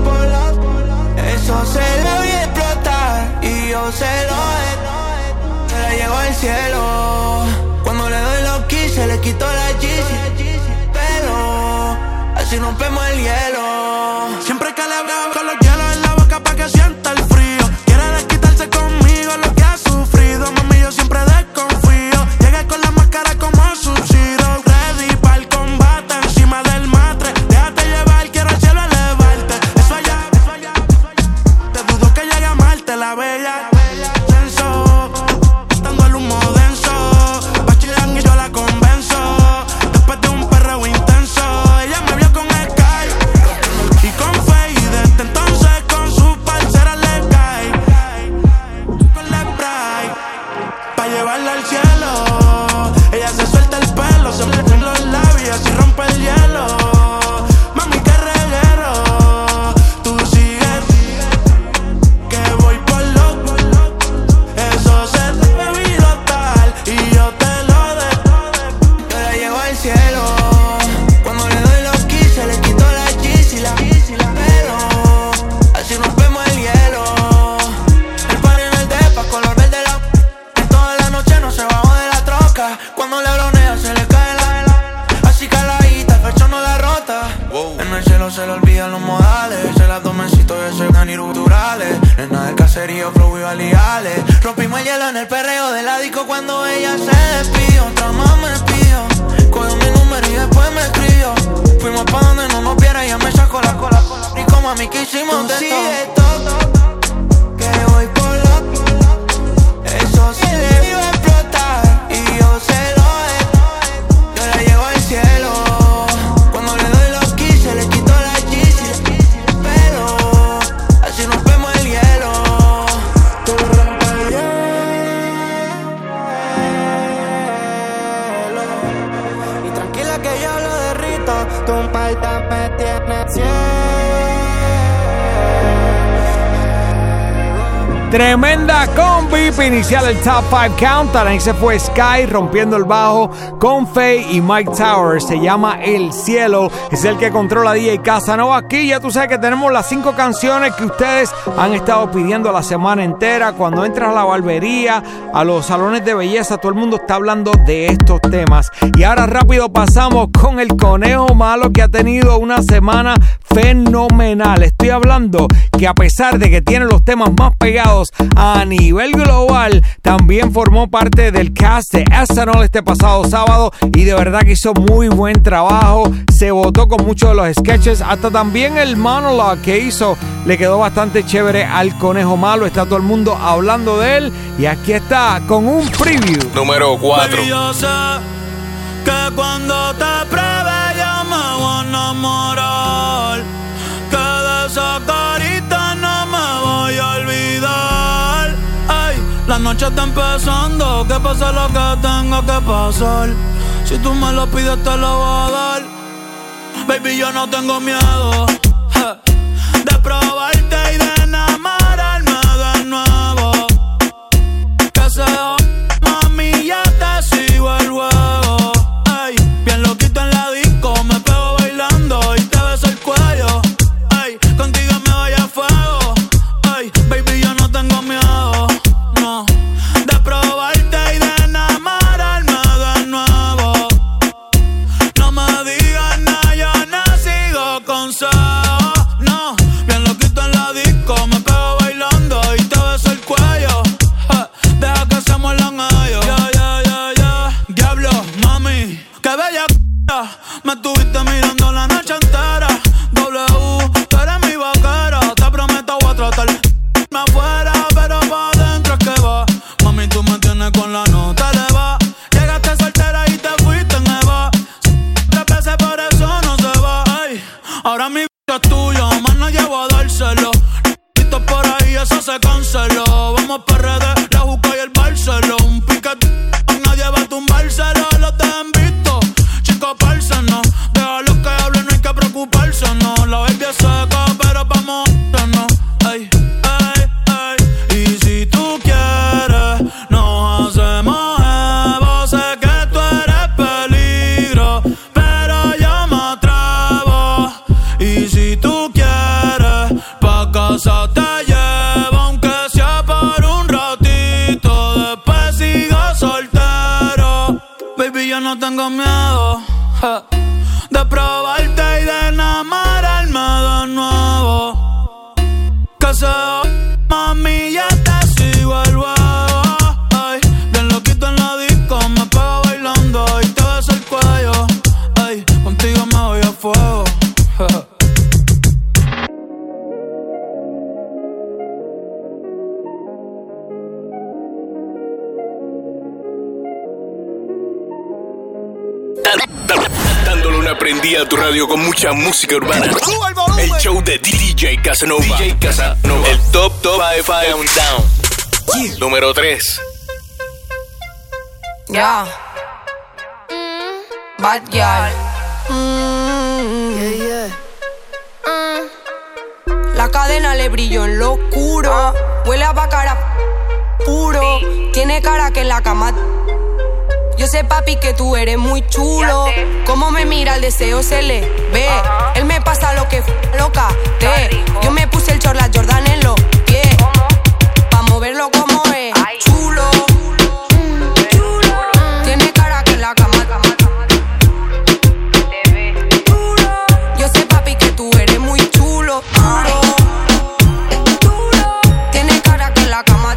eso se le voy a explotar y yo se lo la llevo al cielo. Cuando le doy los keys se le quitó la Yeezy, pero así rompemos el hielo.
Siempre que le veo con los hielos en la boca pa' que sienta el frío. Quiere desquitarse conmigo lo que ha sufrido. Mami, yo siempre desconfío. Llegué con la máscara como Sub-Zero. Ready pa'l combate encima del matre. Déjate llevar, quiero al cielo elevarte. Eso allá, te dudo que llegue a amarte la bella. Censo, dando el humo denso. Bachilán y yo la convenzo. Después de un perreo intenso, ella me vio con Sky y con Faye. Desde entonces con su parcera le cae con la spray pa' llevarla al cielo. Ella se suelta el pelo, se mete en los labios y rompe el hielo. Mami, qué reguero. Tú sigues, que voy por loco. Eso se debió tal y yo te lo dejo.
Yo la llevo al cielo. Cuando le doy los keys se le quitó la Yeezy, pero así rompemos el hielo. El party en el depa, color verde toda la noche no se bajó de la troca. Cuando le bronea se le cae así caladita, el pecho no la rota. En el cielo se le olvidan los modales. Se las domecito y ese naturales. Nena del caserío, flow y validales. Rompimos el hielo en el perreo de la disco. Cuando ella se despidió, otra más me pidió. Cogió mi número y después me escribió. Fuimos pa' donde no nos viera, ella me sacó la cola. Y como a mí que hicimos de todo, que voy por eso se le iba a explotar y yo se lo dejo. Yo la llevo al cielo. Cuando le doy los keys se le quitó la Yeezy, pero así rompemos el hielo.
Tú rompes el hielo y tranquila que yo lo derrito. Tú un palta me tienes ciego.
Tremenda combi para iniciar el Top 5 Countdown. Ahí se fue Sky rompiendo el bajo con Faye y Mike Towers. Se llama El Cielo. Es el que controla DJ Casanova. Aquí ya tú sabes que tenemos las 5 canciones que ustedes han estado pidiendo la semana entera. Cuando entras a la barbería, a los salones de belleza, todo el mundo está hablando de estos temas. Y ahora rápido pasamos con el Conejo Malo, que ha tenido una semana fenomenal. Estoy hablando que a pesar de que tiene los temas más pegados a nivel global, también formó parte del cast de SNL este pasado sábado y de verdad que hizo muy buen trabajo. Se votó con muchos de los sketches, hasta también el monologue que hizo le quedó bastante chévere al Conejo Malo. Está todo el mundo hablando de él y aquí está con un preview.
Número 4.
Baby, yo sé que cuando te pruebe yo me voy a enamorar, que de esa carita no me voy a olvidar. Ay, la noche está empezando, que pase lo que tenga que pasar. Si tú me lo pides te lo voy a dar. Baby, yo no tengo miedo de probarte y de enamorarme de nuevo. Que se mami, ya te sigo el juego. Ay, bien loquito en la disco, me pego bailando y te beso el cuello. Ay, contigo me voy a fuego. Ay, baby, yo no tengo miedo, no, de probarte y de enamorarme de nuevo. No me digas nada, yo no sigo consejos. No, bien loquito en la disco, me pego bailando y te beso el cuello. Deja que se muerdan ellos. Diablo, mami, qué bella me estuviste mirando la noche entera. W, tú eres mi vaquera. Te prometo voy a tratarme afuera, pero pa' adentro es que va. Mami, tú me tienes con la nota eleva. Llegaste soltera y te fuiste en Eva. 3 veces por eso no se va. Ay, ahora mi es tuyo, más no llevo a dárselo. Listo por ahí, eso se canceló. Vamos pa' redes, la juca y el Barceló. Un piquete, nadie va a tumbárselo. Los dejan visto, chicos, no. Déjalos que hablen, no hay que preocuparse, no. La baby es seca, pero vamos no. Ay, ay, ay. Y si tú quieres, nos hacemos evo. Sé que tú eres peligro, pero yo me atrevo. Y si tú quieres, pa' casa te llevo, aunque sea por un ratito. Después sigo soltero. Baby, yo no tengo miedo de probarte y de enamorarme de nuevo. Que se mami, ya te sigo el juego. Ay, bien loquito en la disco, me pego bailando y te beso el cuello. Ay, contigo me voy a fuego.
Dándole una prendida a tu radio con mucha música urbana. El show de DJ Casanova. DJ Casanova. El Top 5 Countdown. Número 3.
Ya. Bad girl. La cadena le brilló en lo oscuro. Huele a bacara puro. Tiene cara que en la cama. Yo sé, papi, que tú eres muy chulo. Cómo me mira, el deseo se le ve. Él me pasa lo que loca te. Yo me puse el short, la Jordan en los pies. Pa' moverlo como es. Chulo. Tiene cara que en la cama. Yo sé, papi, que tú eres muy chulo. Tiene cara que en la cama.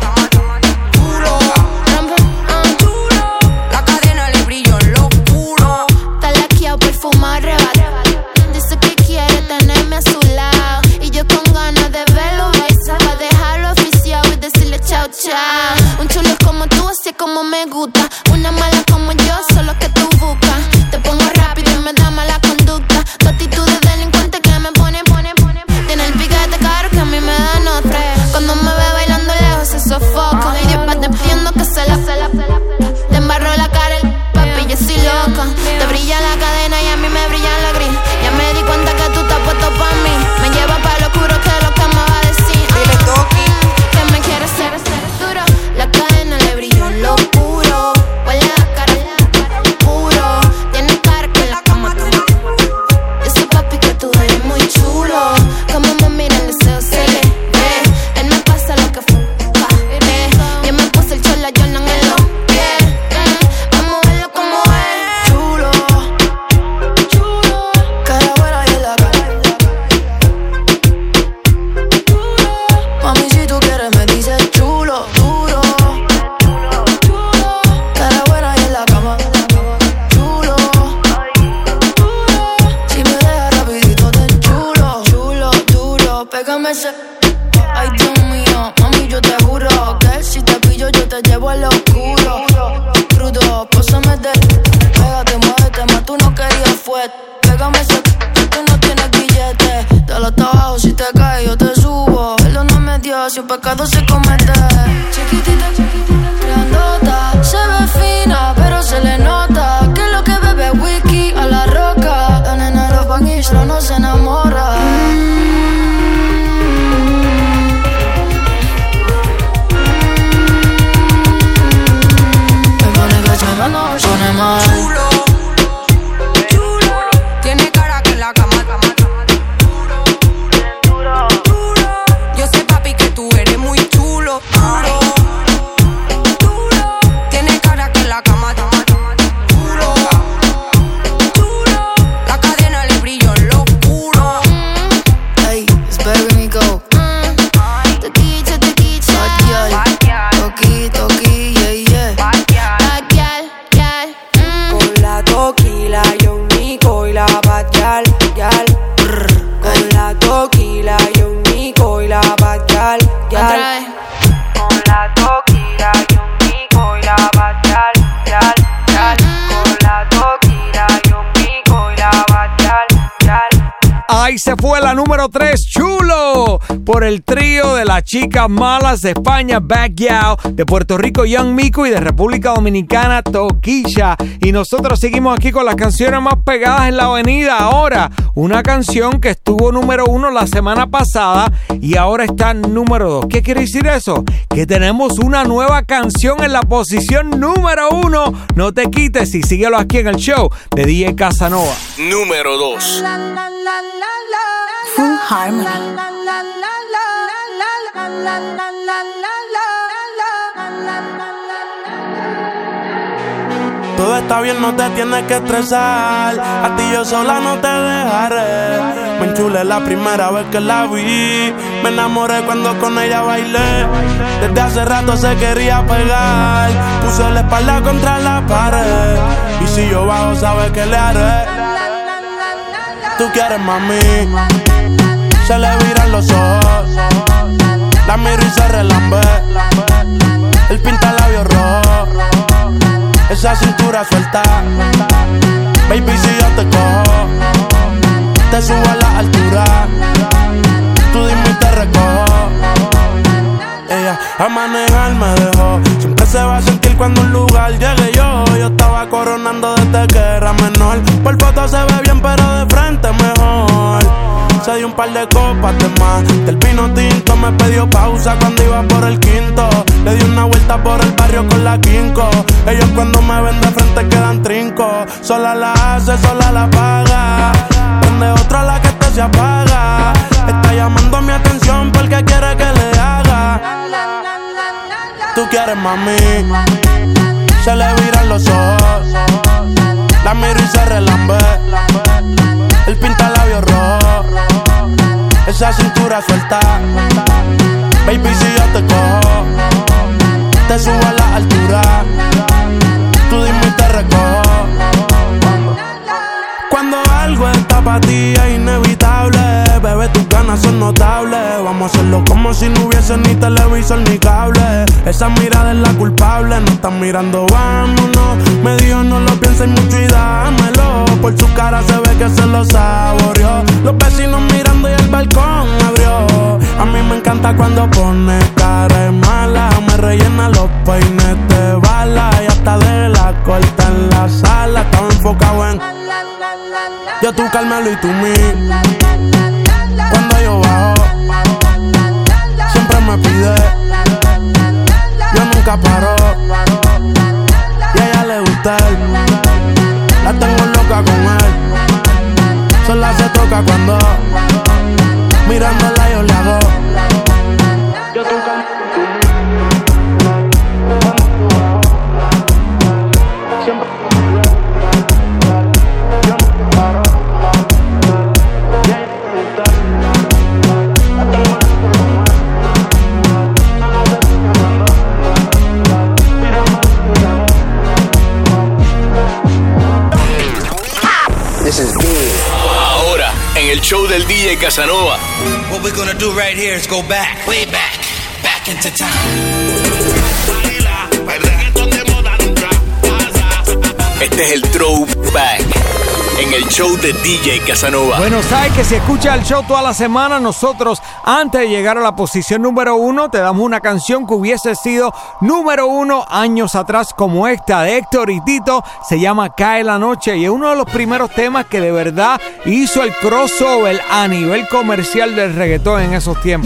Dice que quiere tenerme a su lado y yo con ganas de verlo besar, pa' dejarlo oficial y decirle chao chao. Un chulo como tú, así como me gusta. Una mala como yo, solo que tú buscas. Te pongo rápido y me da mala conducta. Tu actitud de delincuente que me pone. Tiene el piquete caro que a mí me da nota. Cuando me ve bailando lejos se sofoca. Y después te pidiendo que se la. Te embarró la cara el papi, yo soy loca. Te brilla la cadena y a mí me brilla la gris. Ya me di cuenta que tú estás puesto pa' mí. Me lleva pa' lo oscuro, que es lo que me va a decir. Que me quieres ser
ese. Ay, Dios mío, mami, yo te juro que si te pillo yo te llevo al oscuro. Crudo, pásame de... Pégate, muévete, más tú no querías fue. Pégame ese... tú no tienes billete. Dale hasta abajo, si te caes yo te subo. Perdóname Dios, si un pecado se comete. Chiquitita, grandota, se ve fina, pero se le nota que lo que bebe es whisky a la roca. La nena de los banguillos no se enamora. Me pone que se me no suene mal.
Chulo, chulo, tiene cara que la cama. Yo sé, papi, que tú eres muy chulo. Duro, duro, tiene cara que la cama. Duro, duro, la cadena le brilló en lo oscuro.
Hey, it's better me go. Toquilla, toqui, toqui, yeah, yeah. Bad gal, gal.
Con la toquila, yo Nico y la bad gal, gal. Con la toquila, yo Nico y la bad gal, gal. Con la toquila, yo Nico y la bad gal, gal, gal. Con la toquila, yo Nico y la bad gal, gal.
Ahí se fue la número 3, Chulo, por el trío de las chicas malas de España, Bad Gal, de Puerto Rico, Young Mico, y de República Dominicana, Toquilla. Y nosotros seguimos aquí con las canciones más pegadas en la avenida. Ahora, una canción que estuvo número 1 la semana pasada y ahora está número 2. ¿Qué quiere decir eso? Que tenemos una nueva canción en la posición número 1. No te quites y síguelo aquí en el show de DJ Casanova.
Número 2.
Full Harmony.
Todo está bien, no te tienes que estresar. A ti yo sola no te dejaré. Me enchulé la primera vez que la vi. Me enamoré cuando con ella bailé. Desde hace rato se quería pegar. Puse la espalda contra la pared. Y si yo bajo, sabes que le haré. Tú quieres, mami. Se le viran los ojos. La miro y se relambe. El pinta labios rojo. Esa cintura suelta. Baby, si yo te cojo, te subo a la altura. Tú dime y te recojo. Ella a manejar me dejó. Siempre se va a sentir cuando un lugar llegue yo. Yo estaba coronando desde que era menor. Por foto se ve bien, pero de frente mejor. Se dio un par de copas de más. Del vino tinto me pidió pausa cuando iba por el quinto. Le di una vuelta por el barrio con la quinco. Ellos cuando me ven de frente quedan trinco. Sola la hace, sola la paga. Donde otra la que este se apaga. Está llamando mi atención porque quiere que le haga. Tú quieres, mami. Se le viran los ojos. La miro y se relambe. El pinta labios rojo. Esa cintura suelta. Baby, si yo te cojo, te subo a la altura. Tú dime y te recojo. Cuando algo está para ti es inevitable. Bebé, tus ganas son notables. Vamos a hacerlo como si no hubiese ni televisor ni cable. Esa mirada es la culpable. No están mirando, vámonos. Me dijo no lo pienses mucho y dámelo. Por su cara se ve que se lo saboreó. Los vecinos mirando y el balcón abrió. A mí me encanta cuando pone cara de mala. Me rellena los peines de bala. Y hasta de la corta en la sala. Estaba enfocado en yo tú Carmelo y tú mí. Cuando yo bajo siempre me pide. Yo nunca paro. Y a ella le gusta él. La tengo loca con él. Sola se toca cuando mirándola yo le hago. Yo tú Carmelo y tú mí. Siempre
Ahora, en el show del DJ Casanova.
What we're gonna do right here is go back, way back into time.
Este es el throwback en el show de DJ Casanova.
Bueno, sabes que si escuchas el show toda la semana, nosotros antes de llegar a la posición número 1 te damos una canción que hubiese sido número 1 años atrás, como esta de Héctor y Tito. Se llama Cae la Noche y es uno de los primeros temas que de verdad hizo el crossover a nivel comercial del reggaetón en esos tiempos.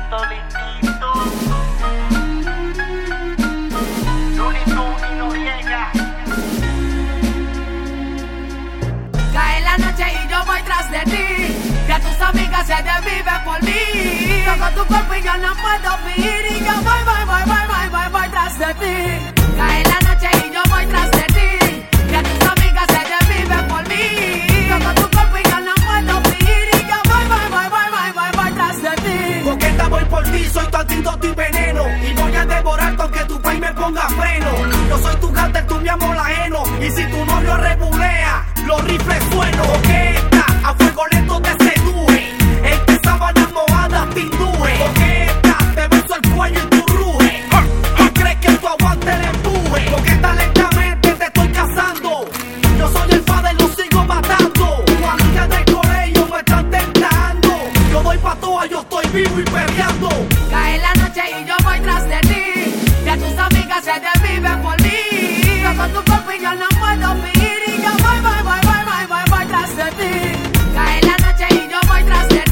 Amigas se desviven por mí. Toco tu cuerpo y yo no puedo vivir. Y yo voy tras de ti. Cae la noche y yo voy tras de ti. Que tus amigas se desviven por mí. Toco tu cuerpo y yo no puedo vivir. Y yo voy tras de ti.
Coqueta, voy por ti, soy tu antídoto y veneno. Y voy a devorarte aunque tu país me ponga freno. Yo soy tu cártel, tú mi amor ajeno. Y si tu novio rebulea, los rifles sueno. Coqueta, a fuego lento te seduje. Sábanas mojadas te induje. Coqueta, te beso el cuello y tu ruge. ¿Y crees que tu aguante el empuje? Coqueta, lentamente te estoy cazando. Yo soy el padre y lo sigo matando. Tu amiga del colegio me están tentando. Yo doy pa' toa, yo estoy vivo y peleando.
Cae la noche y yo voy tras de ti. Que tus amigas se desviven por mí. Toco tu cuerpo y yo no puedo vivir. Y yo voy tras de ti. Cae la noche y yo voy tras de ti.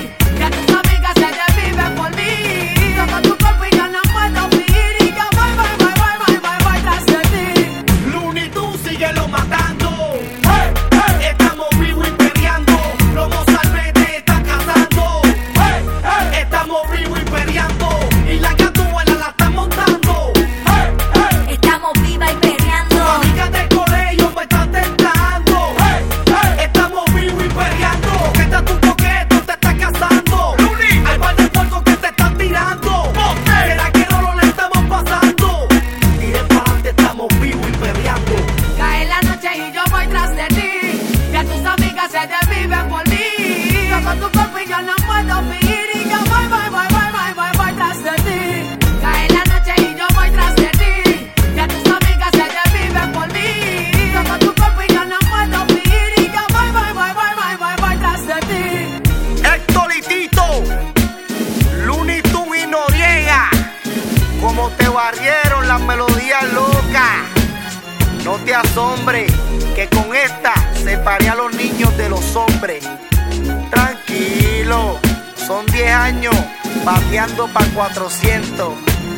No te asombres que con esta separé a los niños de los hombres. Tranquilo, son 10 años bateando pa' 400.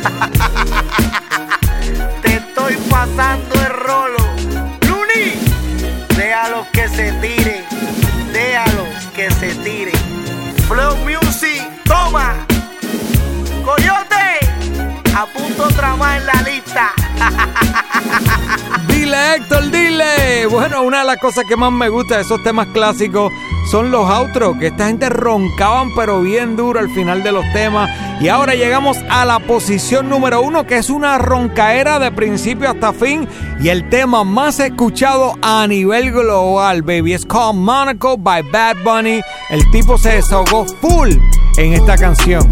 Te estoy pasando el rolo. Luni, déjalo que se tire, déjalo que se tire. Flow Music, toma. Coyote, apunto otra más en la lista.
Dile, Héctor, dile. Bueno, una de las cosas que más me gusta de esos temas clásicos son los outros, que esta gente roncaban pero bien duro al final de los temas. Y ahora llegamos a la posición número 1, que es una roncaera de principio hasta fin y el tema más escuchado a nivel global, baby. Es called Monaco by Bad Bunny. El tipo se desahogó full en esta canción.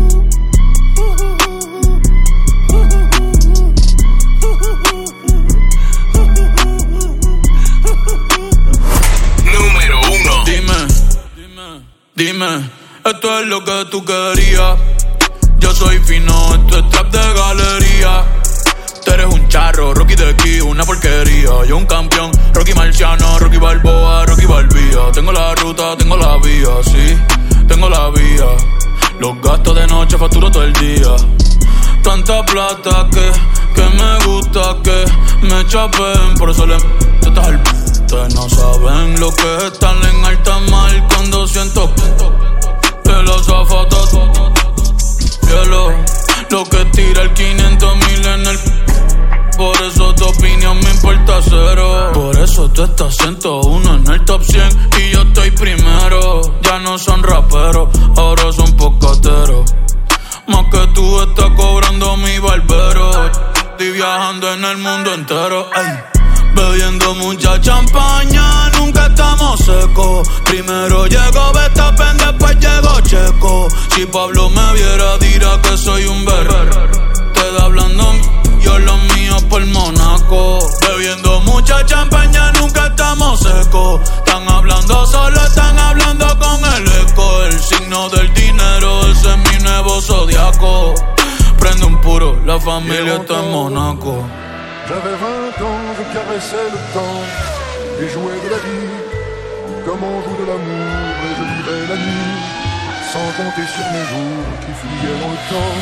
Dime, esto es lo que tú querías. Yo soy fino, esto es trap de galería. Tú eres un charro, Rocky de aquí, una porquería. Yo un campeón, Rocky Marciano, Rocky Balboa, Rocky Balbía. Tengo la ruta, tengo la vía, sí, tengo la vía. Los gastos de noche facturo todo el día. Tanta plata que me gusta que me chapen. Por eso le estás al... Ustedes no saben lo que es estar en alta mar cuando siento que los zapatos hielo, lo que tira el 500,000 en el... Por eso tu opinión me importa cero. Por eso tú estás 101 en el top 100 y yo estoy primero. Ya no son raperos, ahora son pocateros. Más que tú estás cobrando mi barbero. Estoy viajando en el mundo entero, ey. Bebiendo mucha champaña, nunca
nunca estamos secos. Primero llegó Verstappen, después llegó Checo. Si Pablo me viera dirá que soy un berrer. Te da hablando yo los míos por Monaco. Bebiendo mucha champaña, nunca estamos secos. Están hablando solo, están hablando con el eco. El signo del dinero, ese es mi nuevo zodiaco. Prende un puro, la familia está en Monaco.
J'avais 20 ans, je caressais le temps et jouais de la vie comme on joue de l'amour, et je vivais la nuit sans compter sur mes jours qui fuyaient dans le temps.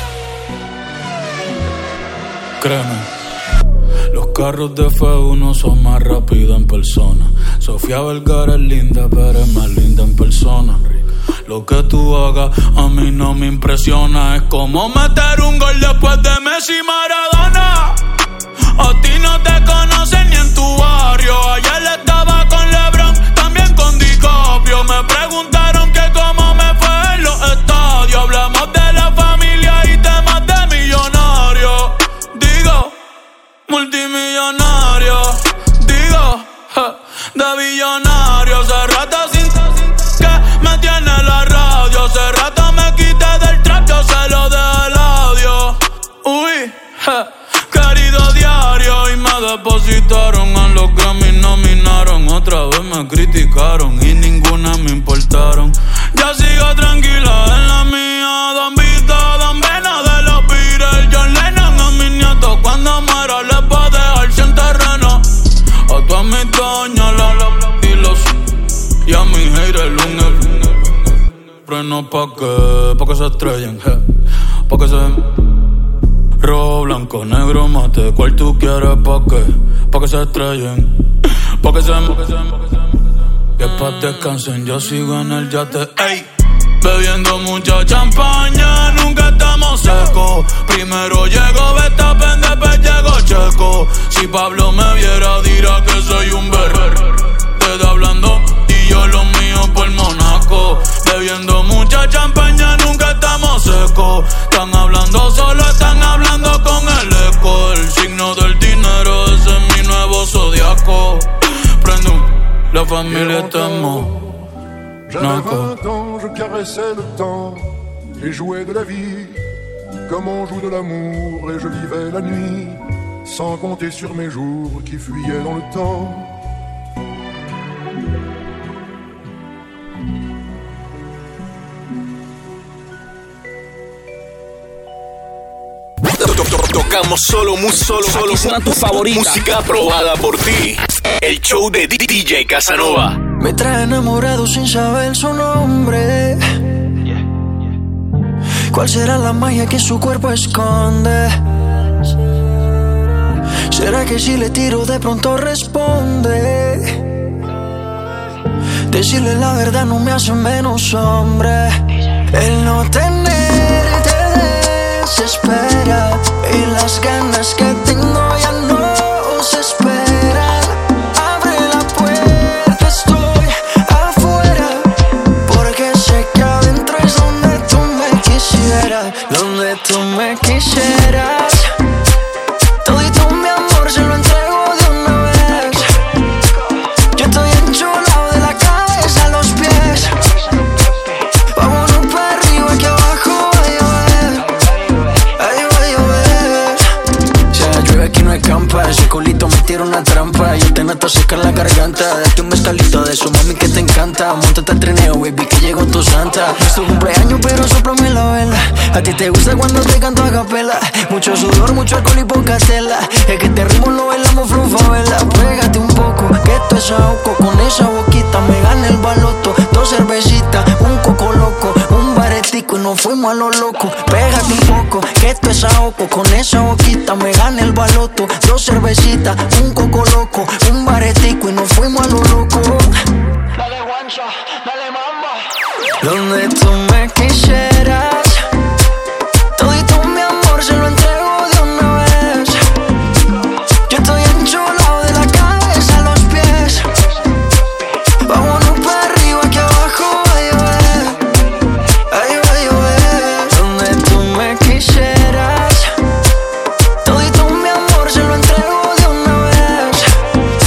Créeme, los carros de F1 son más rápidos en persona. Sofía Vergara es linda, pero es más linda en persona. Lo que tú hagas a mí no me impresiona. Es como meter un gol después de Messi y Maradona. A ti no te conocen ni en tu barrio. Ayer estaba con LeBron, también con DiCaprio. Me preguntaron que cómo me fue en los estadios. Hablamos de la familia y temas de millonarios. Digo, multimillonario. Digo, de billonario. Hace rato sin que me tiene la radio. Hace rato me quité del trap, yo se lo dejé el audio. Uy, querido diario, y me depositaron a los que me nominaron. Otra vez me criticaron y ninguna me importaron. Ya sigo tranquila en la mía. Don Vito, Don Vena de los Beatles. John Lennon a mis nietos cuando muera les va a dejar sin terreno. A todas mis doñas, y los y a mi haters freno pa' que se estrellen, pa' que se rojo, blanco, negro, mate, ¿cuál tú quieres pa' qué? Pa' que se estrellen, pa' que se que pa' descansen, yo sigo en el yate, ey. Bebiendo mucha champaña, nunca estamos secos. Primero llegó Verstappen, después llegó Checo. Si Pablo me viera dirá que soy un berrer. Te da hablando y yo los míos por Monaco. Bebiendo mucha champaña, nunca estamos secos. Están hablando solo, están hablando con el eco. El signo del dinero, ese es mi nuevo zodiaco. Prende la familia está en Monaco.
J'avais 20 ans, je caressais le temps et jouais de la vie comme on joue de l'amour, et je vivais la nuit sans compter sur mes jours qui fuyaient dans le temps.
Tocamos solo
tu favorita.
Música aprobada por ti. El show de DJ Casanova.
Me trae enamorado sin saber su nombre. ¿Cuál será la magia que su cuerpo esconde? ¿Será que si le tiro de pronto responde? Decirle la verdad no me hace menos hombre. El no tenerte desespera y las ganas que tengo ya no se esperan. Abre la puerta, estoy afuera, porque sé que adentro es donde tú me quisieras, donde tú me quisieras. Todito mi amor se lo entrego de una vez. Yo estoy enchulado de la cabeza a los pies. Vámonos para arriba que abajo va a llover. Ahí va a llover. Si la llueve aquí no escampa. Ese culito me tira una trampa. Yo te meto seca en la garganta. Date un bestalito de eso, mami, que te encanta. Móntate al trineo, baby, que llegó tu santa. Es tu cumpleaños, pero sóplame la vela. A ti te gusta cuando te canto a capela. Mucho sudor, mucho alcohol y poca tela. Es que este ritmo lo bailamos flufavela. Pégate un poco, que esto es ahogo. Con esa boquita me gana el baloto. 2 cervecitas, un coco loco, un baretico y nos fuimos a lo loco. Pégate un poco, que esto es ahogo. Con esa boquita me gana el baloto. 2 cervecitas, un coco loco, un baretico y nos fuimos a lo loco. Dale guancha, dale mamba. Donde tú me quisieras. Todito mi amor se lo entrego de una vez. Yo estoy enchulado de la cabeza a los pies. Vámonos para arriba que abajo va a llover. Ahí va a llover. Donde tú me quisieras. Todito mi amor se lo entrego de una vez.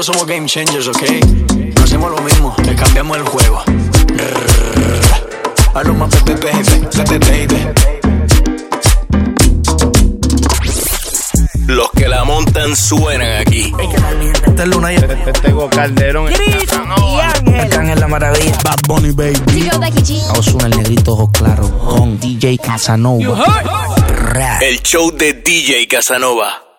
somos game changers, ¿ok? No hacemos lo mismo, le cambiamos el juego. A lo más baby.
Los que la montan suenan aquí.
Esta es Luna y
Tego Calderón.
Ángel la Maravilla.
Bad Bunny, baby. Ozuna, el negrito ojos claros con DJ Casanova.
El show de DJ Casanova.